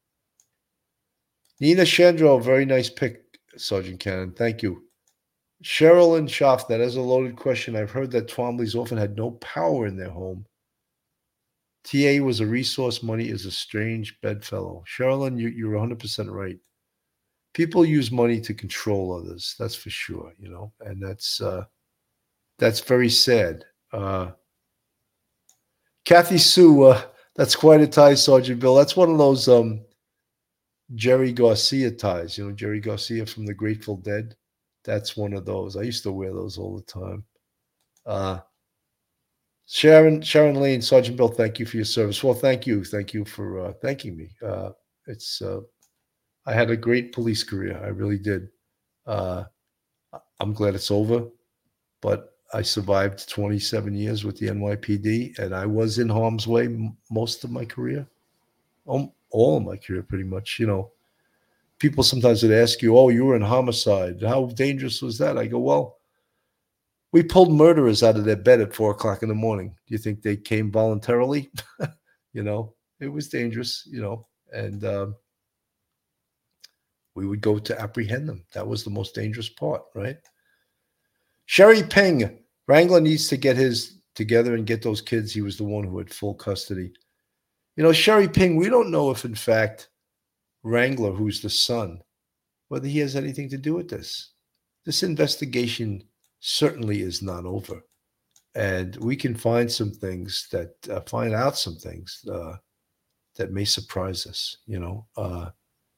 Nina Chandro, very nice pick, Sergeant Cannon. Thank you. Sherilyn Schaff, that is a loaded question. I've heard that Twombly's often had no power in their home. T A was a resource. Money is a strange bedfellow. Sherilyn, you, you're one hundred percent right. People use money to control others. That's for sure, you know, and that's uh, that's very sad. Uh, Kathy Sue, uh, that's quite a tie, Sergeant Bill. That's one of those um, Jerry Garcia ties, you know, Jerry Garcia from the Grateful Dead. That's one of those. I used to wear those all the time. Uh, Sharon, Sharon Lane, Sergeant Bill, thank you for your service. Well, thank you. Thank you for uh, thanking me. Uh, it's uh, I had a great police career. I really did. Uh, I'm glad it's over, but I survived twenty-seven years with the N Y P D, and I was in harm's way m- most of my career, um, all of my career, pretty much. You know, people sometimes would ask you, "Oh, you were in homicide. How dangerous was that?" I go, "Well, we pulled murderers out of their bed at four o'clock in the morning. Do you think they came voluntarily?" You know, it was dangerous. You know, and um, we would go to apprehend them. That was the most dangerous part, right? Sherry Peng, Wrangler needs to get his together and get those kids. He was the one who had full custody. You know, Sherry Peng, we don't know if, in fact, Wrangler, who's the son, whether he has anything to do with this. This investigation certainly is not over. And we can find some things that, uh, find out some things uh, that may surprise us, you know. Uh,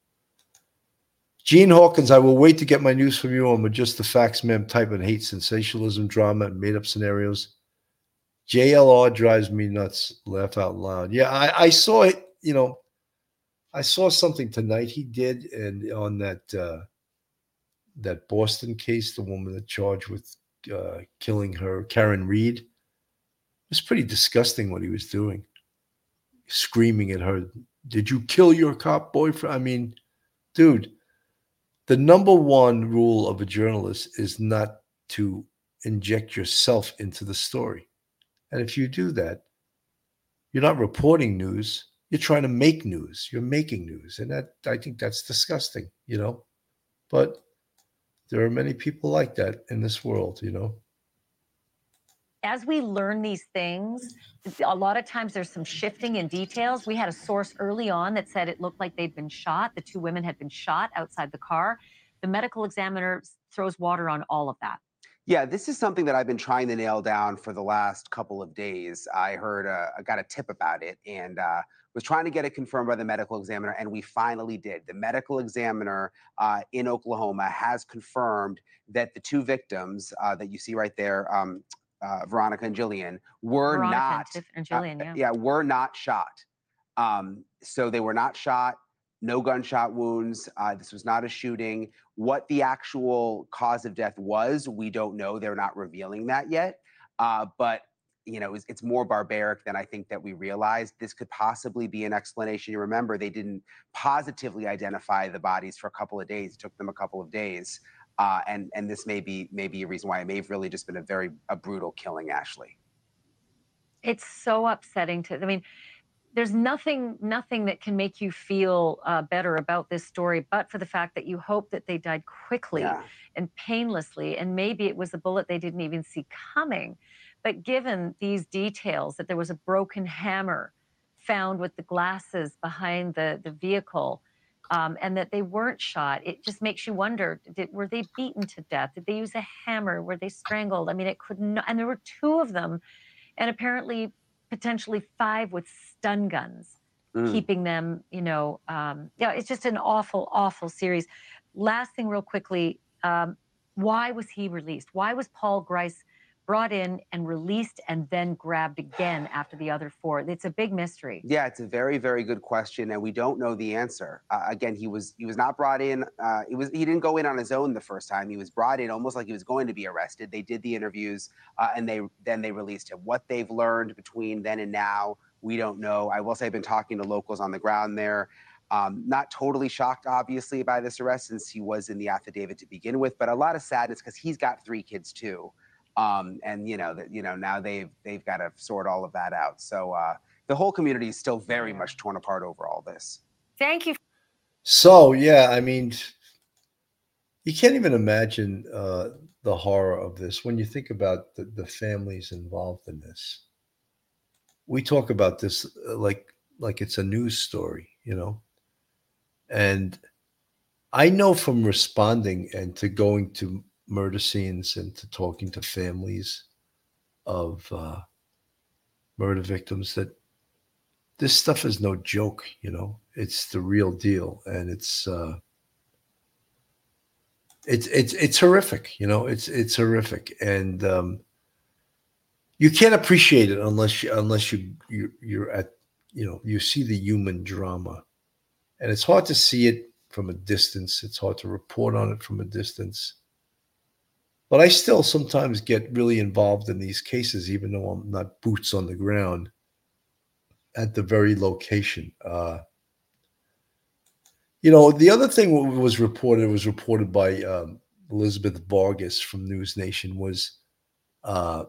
Gene Hawkins, I will wait to get my news from you on just the facts, ma'am. Type and hate sensationalism, drama, and made up scenarios. J L R drives me nuts. Laugh out loud. Yeah, I, I saw it. You know, I saw something tonight he did, and on that uh, that Boston case, the woman that charged with uh, killing her, Karen Reed. It was pretty disgusting what he was doing, screaming at her. Did you kill your cop boyfriend? I mean, dude. The number one rule of a journalist is not to inject yourself into the story. And if you do that, you're not reporting news. You're trying to make news. You're making news. And that, I think that's disgusting, you know. But there are many people like that in this world, you know. As we learn these things, a lot of times there's some shifting in details. We had a source early on that said it looked like they'd been shot. The two women had been shot outside the car. The medical examiner throws water on all of that. Yeah, this is something that I've been trying to nail down for the last couple of days. I heard, uh, I got a tip about it, and uh, was trying to get it confirmed by the medical examiner, and we finally did. The medical examiner uh, in Oklahoma has confirmed that the two victims uh, that you see right there, um, uh, Veronica and Jillian, were Veronica not, and, and Jillian, uh, yeah. yeah, were not shot. Um, so they were not shot. No gunshot wounds. Uh, this was not a shooting. What the actual cause of death was, we don't know. They're not revealing that yet. Uh, but you know, it's, it's more barbaric than I think that we realized. This could possibly be an explanation. You remember, they didn't positively identify the bodies for a couple of days. It took them a couple of days. Uh, and and this may be maybe a reason why it may have really just been a very a brutal killing, Ashley. It's so upsetting to, I mean, there's nothing, nothing that can make you feel uh, better about this story, but for the fact that you hope that they died quickly Yeah. and painlessly, and maybe it was a bullet they didn't even see coming. But given these details, that there was a broken hammer found with the glasses behind the, the vehicle, um, and that they weren't shot, it just makes you wonder, did, were they beaten to death? Did they use a hammer? Were they strangled? I mean, it could not, and there were two of them, and apparently potentially five with stun guns, mm. keeping them, you know, um, yeah, it's just an awful, awful series. Last thing real quickly, um, why was he released? Why was Paul Grice brought in and released and then grabbed again after the other four? It's a big mystery. Yeah, it's a very, very good question, and we don't know the answer. Uh, again, he was he was not brought in. Uh, it was he didn't go in on his own the first time. He was brought in almost like he was going to be arrested. They did the interviews, uh, and they then they released him. What they've learned between then and now, we don't know. I will say I've been talking to locals on the ground there. Um, not totally shocked, obviously, by this arrest since he was in the affidavit to begin with, but a lot of sadness because he's got three kids too. Um, and you know that you know now they've they've got to sort all of that out. So uh, the whole community is still very much torn apart over all this. Thank you. So yeah, I mean, you can't even imagine uh, the horror of this when you think about the, the families involved in this. We talk about this like like it's a news story, you know. And I know from responding and to going to murder scenes and to talking to families of uh, murder victims that this stuff is no joke, you know. It's the real deal, and it's uh, it's it's it's horrific, you know. It's it's horrific, and um, you can't appreciate it unless you unless you you you're at you know you see the human drama, and it's hard to see it from a distance. It's hard to report on it from a distance. But I still sometimes get really involved in these cases, even though I'm not boots on the ground at the very location. Uh, you know, the other thing was reported, was reported by um, Elizabeth Vargas from News Nation, was uh,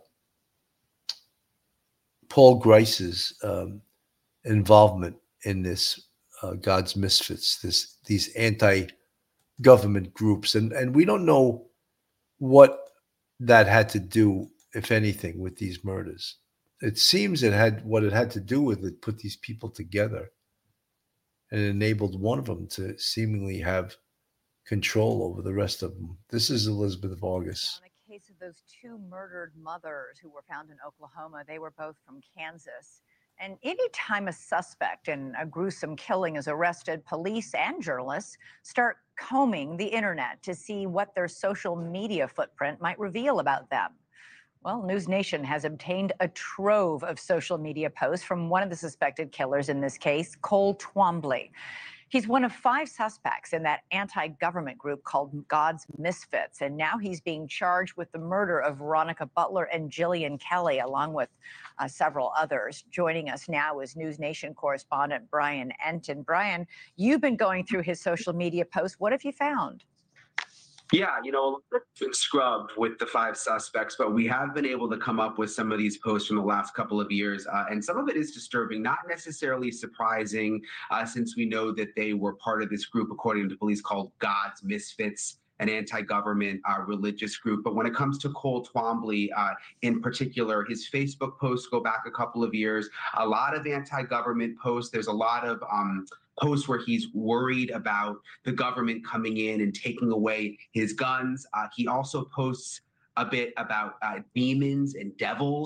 Paul Grice's um, involvement in this uh, God's Misfits, this these anti-government groups. And, and we don't know what that had to do, if anything, with these murders. It seems it had what it had to do with it put these people together and it enabled one of them to seemingly have control over the rest of them. This is Elizabeth Vargas. On a case of those two murdered mothers who were found in Oklahoma, they were both from Kansas. And anytime a suspect in a gruesome killing is arrested, police and journalists start combing the internet to see what their social media footprint might reveal about them. Well, News Nation has obtained a trove of social media posts from one of the suspected killers in this case, Cole Twombly. He's one of five suspects in that anti-government group called God's Misfits, and now he's being charged with the murder of Veronica Butler and Jillian Kelly, along with uh, several others. Joining us now is News Nation correspondent Brian Enton. Brian, you've been going through his social media posts. What have you found? Yeah, you know, it's been scrubbed with the five suspects, but we have been able to come up with some of these posts from the last couple of years. Uh, and some of it is disturbing, not necessarily surprising, uh, since we know that they were part of this group, according to police, called God's Misfits, an anti-government uh, religious group. But when it comes to Cole Twombly uh, in particular, his Facebook posts go back a couple of years, a lot of anti-government posts. There's a lot of um, posts where he's worried about the government coming in and taking away his guns. Uh, he also posts a bit about uh, demons and devils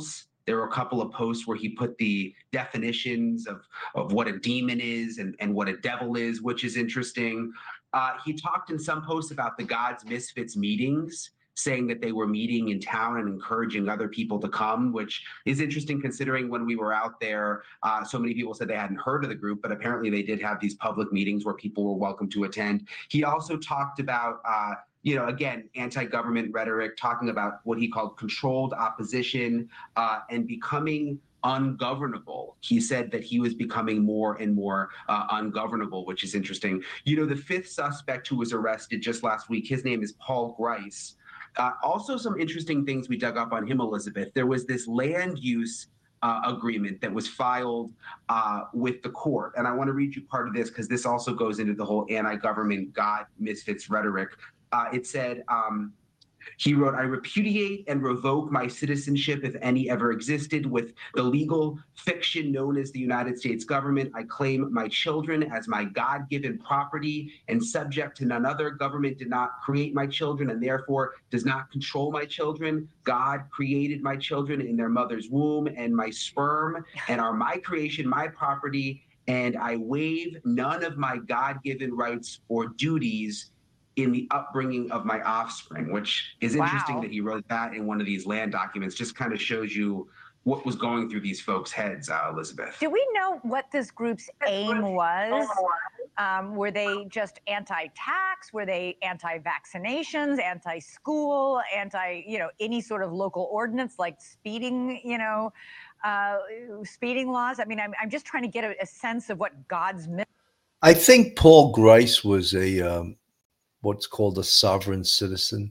There were a couple of posts where he put the definitions of, of what a demon is and, and what a devil is, which is interesting. Uh, he talked in some posts about the God's Misfits meetings, saying that they were meeting in town and encouraging other people to come, which is interesting considering when we were out there, uh, so many people said they hadn't heard of the group, but apparently they did have these public meetings where people were welcome to attend. He also talked about, uh, you know, again, anti-government rhetoric, talking about what he called controlled opposition uh, and becoming ungovernable. He said that he was becoming more and more uh, ungovernable, which is interesting. You know, the fifth suspect who was arrested just last week, his name is Paul Grice. Uh, also, some interesting things we dug up on him, Elizabeth. There was this land use uh, agreement that was filed uh, with the court. And I want to read you part of this because this also goes into the whole anti-government God misfits rhetoric. Uh, it said, um, he wrote, I repudiate and revoke my citizenship, if any ever existed, with the legal fiction known as the United States government. I claim my children as my God-given property and subject to none other. Government did not create my children and therefore does not control my children. God created my children in their mother's womb and my sperm and are my creation, my property, and I waive none of my God-given rights or duties in the upbringing of my offspring, which is interesting Wow. that he wrote that in one of these land documents. Just kind of shows you what was going through these folks' heads, uh, Elizabeth. Do we know what this group's aim was? Um, were they just anti-tax? Were they anti-vaccinations, anti-school, anti, you know, any sort of local ordinance like speeding, you know, uh, speeding laws? I mean, I'm, I'm just trying to get a, a sense of what God's mission. I think Paul Grice was a um, what's called a sovereign citizen.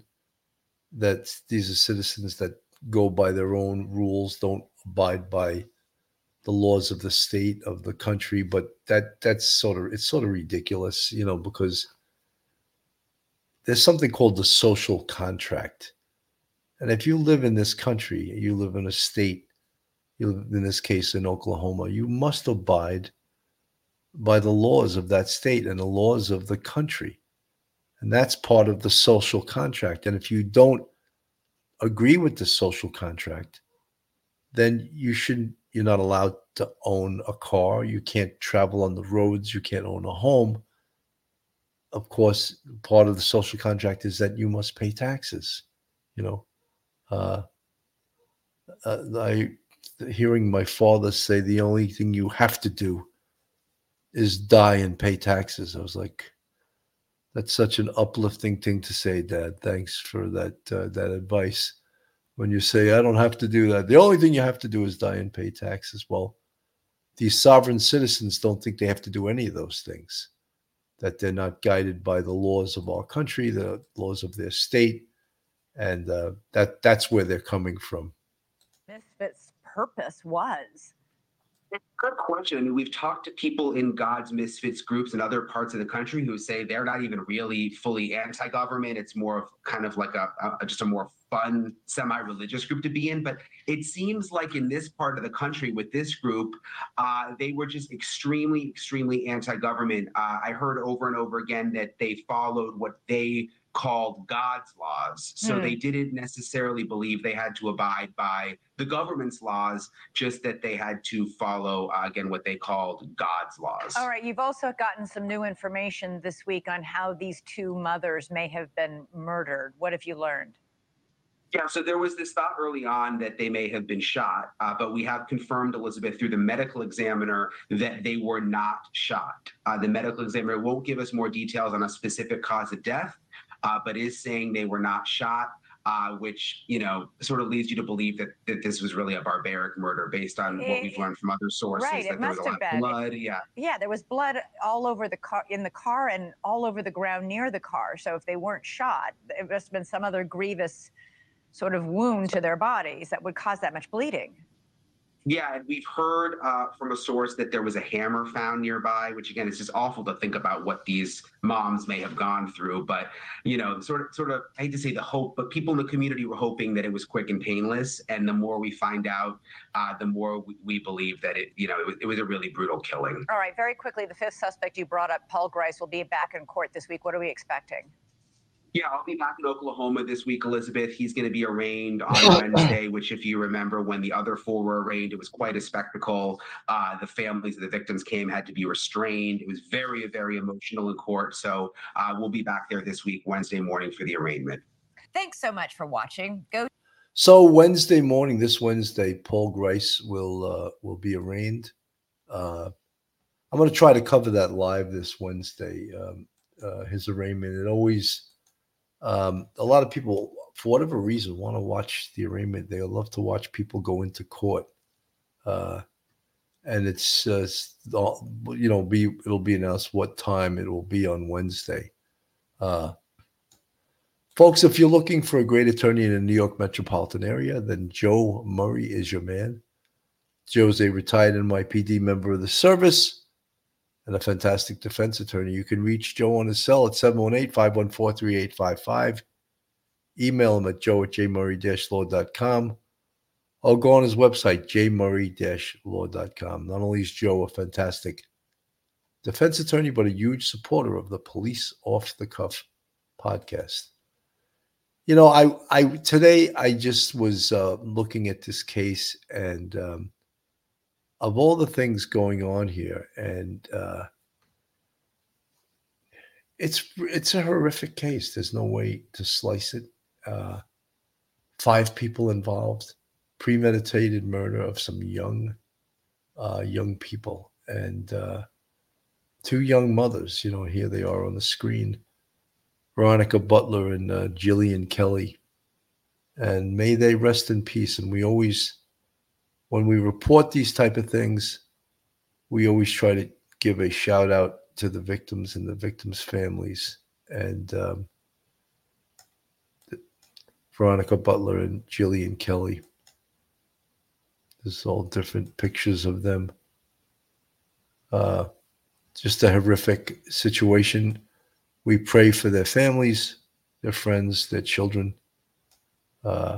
That these are citizens that go by their own rules, don't abide by the laws of the state of the country. But that that's sort of it's sort of ridiculous, you know, because there's something called the social contract. And if you live in this country, you live in a state, you live in this case in Oklahoma, you must abide by the laws of that state and the laws of the country. And that's part of the social contract. And if you don't agree with the social contract, then you shouldn't, you're not allowed to own a car. You can't travel on the roads. You can't own a home. Of course, part of the social contract is that you must pay taxes. You know, uh, uh, I hearing my father say the only thing you have to do is die and pay taxes. I was like, that's such an uplifting thing to say, Dad. Thanks for that uh, that advice. When you say, I don't have to do that. The only thing you have to do is die and pay taxes. Well, these sovereign citizens don't think they have to do any of those things, that they're not guided by the laws of our country, the laws of their state. And uh, that that's where they're coming from. Misfits' purpose was? Good question. I mean, we've talked to people in God's Misfits groups in other parts of the country who say they're not even really fully anti-government. It's more of kind of like a, a just a more fun, semi-religious group to be in. But it seems like in this part of the country with this group, uh, they were just extremely, extremely anti-government. Uh, I heard over and over again that they followed what they called God's laws. So Hmm. they didn't necessarily believe they had to abide by the government's laws, just that they had to follow, uh, again, what they called God's laws. All right, you've also gotten some new information this week on how these two mothers may have been murdered. What have you learned? Yeah, so there was this thought early on that they may have been shot, uh, but we have confirmed, Elizabeth, through the medical examiner that they were not shot. Uh, the medical examiner won't give us more details on a specific cause of death, uh, but is saying they were not shot, uh, which, you know, sort of leads you to believe that, that this was really a barbaric murder based on what we've learned from other sources, Right, it that there was must a have lot of been. blood. Yeah. Yeah, there was blood all over the car, in the car, and all over the ground near the car. So if they weren't shot, it must have been some other grievous sort of wound to their bodies that would cause that much bleeding. Yeah, and we've heard uh, from a source that there was a hammer found nearby, which again, it's just awful to think about what these moms may have gone through. But, you know, sort of, sort of, I hate to say the hope, but people in the community were hoping that it was quick and painless. And the more we find out, uh, the more we, we believe that it, you know, it was, it was a really brutal killing. All right, very quickly, the fifth suspect you brought up, Paul Grice, will be back in court this week. What are we expecting? Yeah, I'll be back in Oklahoma this week, Elizabeth. He's going to be arraigned on Wednesday, which, if you remember, when the other four were arraigned, it was quite a spectacle. Uh, the families of the victims came, had to be restrained. It was very, very emotional in court. So uh, we'll be back there this week, Wednesday morning, for the arraignment. Thanks so much for watching. Go. So Wednesday morning, this Wednesday, Paul Grice will uh, will be arraigned. Uh, I'm going to try to cover that live this Wednesday. Um, uh, his arraignment. It always um, a lot of people, for whatever reason, want to watch the arraignment. They love to watch people go into court, uh, and it's uh, you know be it'll be announced what time it will be on Wednesday. Uh, folks, if you're looking for a great attorney in the New York metropolitan area, then Joe Murray is your man. Joe's a retired N Y P D member of the service and a fantastic defense attorney. You can reach Joe on his cell at seven one eight, five one four, three eight five five. Email him at joe at j murray dash law dot com. Or go on his website, j murray dash law dot com. Not only is Joe a fantastic defense attorney, but a huge supporter of the Police Off the Cuff podcast. You know, I, I today I just was uh, looking at this case, and um, of all the things going on here, and uh, it's it's a horrific case. There's no way to slice it. Uh, five people involved, premeditated murder of some young, uh, young people, and uh, two young mothers. You know, here they are on the screen, Veronica Butler and uh, Jillian Kelly, and may they rest in peace. And we always, when we report these type of things, we always try to give a shout out to the victims and the victims' families. And um, Veronica Butler and Jillian Kelly. There's all different pictures of them. Uh, just a horrific situation. We pray for their families, their friends, their children. Uh,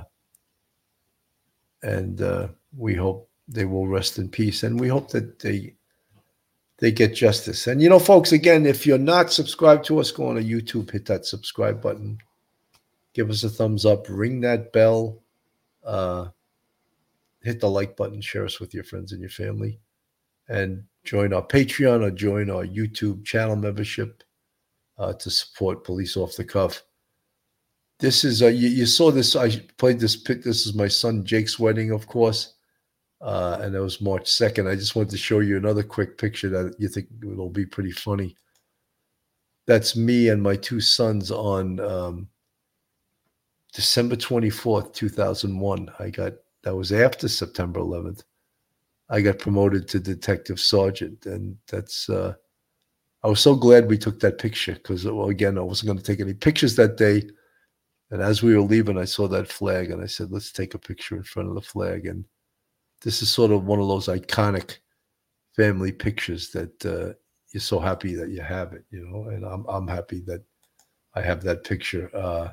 and uh, we hope they will rest in peace. And we hope that they they get justice. And, you know, folks, again, if you're not subscribed to us, go on to YouTube, hit that subscribe button. Give us a thumbs up. Ring that bell. Uh, hit the like button. Share us with your friends and your family. And join our Patreon or join our YouTube channel membership uh, to support Police Off the Cuff. This is, uh, you, you saw this, I played this pic. This is my son Jake's wedding, of course. Uh, and that was March second. I just wanted to show you another quick picture that you think will be pretty funny. That's me and my two sons on um, December twenty-fourth, two thousand one. I got, that was after September eleventh. I got promoted to detective sergeant. And that's, uh, I was so glad we took that picture because, well, again, I wasn't going to take any pictures that day. And as we were leaving, I saw that flag and I said, let's take a picture in front of the flag. And this is sort of one of those iconic family pictures that uh, you're so happy that you have it, you know, and I'm I'm happy that I have that picture. Uh,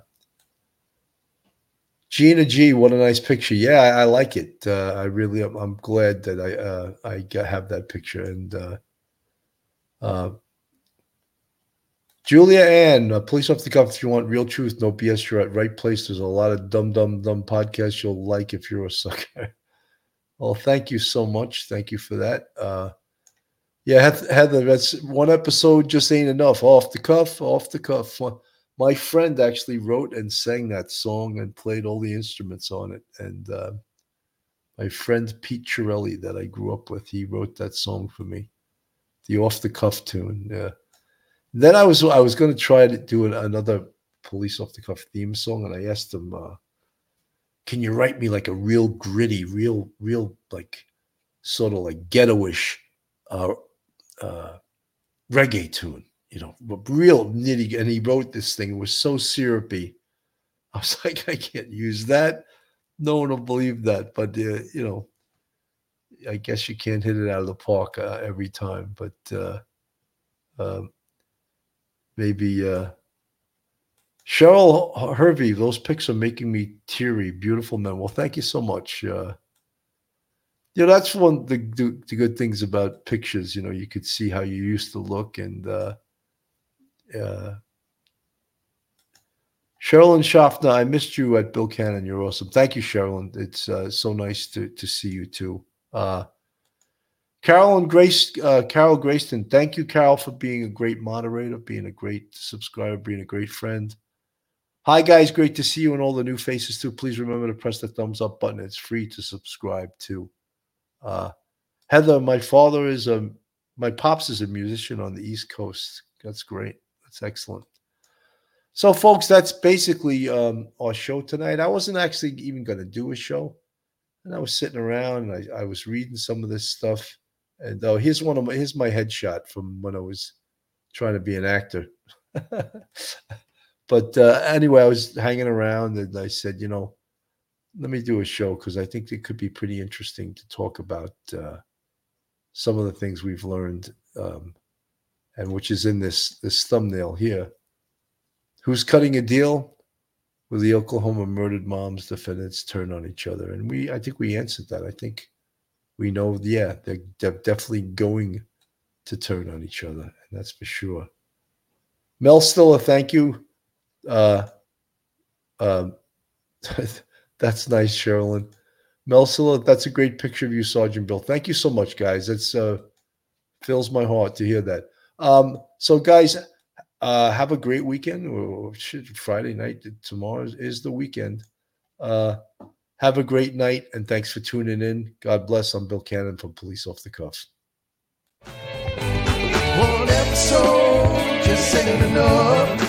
Gina G, what a nice picture. Yeah, I, I like it. Uh, I really, I'm, I'm glad that I uh, I get, have that picture. And uh, uh, Julia Ann, uh, Police Off the Cuff. If you want real truth, no B S, you're at right place. There's a lot of dumb, dumb, dumb podcasts you'll like if you're a sucker. Well, thank you so much. Thank you for that. Uh, yeah, Heather, that's one episode just ain't enough. Off the cuff, off the cuff. My friend actually wrote and sang that song and played all the instruments on it. And uh, my friend Pete Chiarelli that I grew up with, he wrote that song for me, the off the cuff tune. Yeah. Then I was I was going to try to do another Police Off the Cuff theme song, and I asked him, uh, can you write me like a real gritty, real, real, like sort of like ghetto-ish uh, uh, reggae tune, you know, real nitty. And he wrote this thing. It was so syrupy. I was like, I can't use that. No one will believe that. But, uh, you know, I guess you can't hit it out of the park uh, every time. But uh, uh, maybe... Uh, Cheryl Hervey, those pics are making me teary. Beautiful men. Well, thank you so much. Uh, you know, that's one of the, the, the good things about pictures. You know, you could see how you used to look. And uh, uh, Sherilyn Schaffner, I missed you at Bill Cannon. You're awesome. Thank you, Sherilyn. It's uh, so nice to to see you too. Uh, Carol and Grace, uh, Carol Grayston, thank you, Carol, for being a great moderator, being a great subscriber, being a great friend. Hi, guys. Great to see you and all the new faces, too. Please remember to press the thumbs up button. It's free to subscribe, too. Uh, Heather, my father is a, my pops is a musician on the East Coast. That's great. That's excellent. So, folks, that's basically um, our show tonight. I wasn't actually even going to do a show. And I was sitting around, and I, I was reading some of this stuff. And uh, here's one of my, here's my headshot from when I was trying to be an actor. But uh, anyway, I was hanging around and I said, you know, let me do a show because I think it could be pretty interesting to talk about uh, some of the things we've learned, um, and which is in this this thumbnail here. Who's cutting a deal with the Oklahoma murdered moms? Defendants turn on each other, and we I think we answered that. I think. We know, yeah, they're, they're definitely going to turn on each other, and that's for sure. Mel Stiller, thank you. Uh, uh, that's nice, Sherilyn. Mel Stiller, that's a great picture of you, Sergeant Bill. Thank you so much, guys. It's uh, fills my heart to hear that. Um, so, guys, uh, have a great weekend. Or shit, Friday night, tomorrow is the weekend. Uh, Have a great night, and thanks for tuning in. God bless. I'm Bill Cannon from Police Off the Cuff. One episode just ain't enough.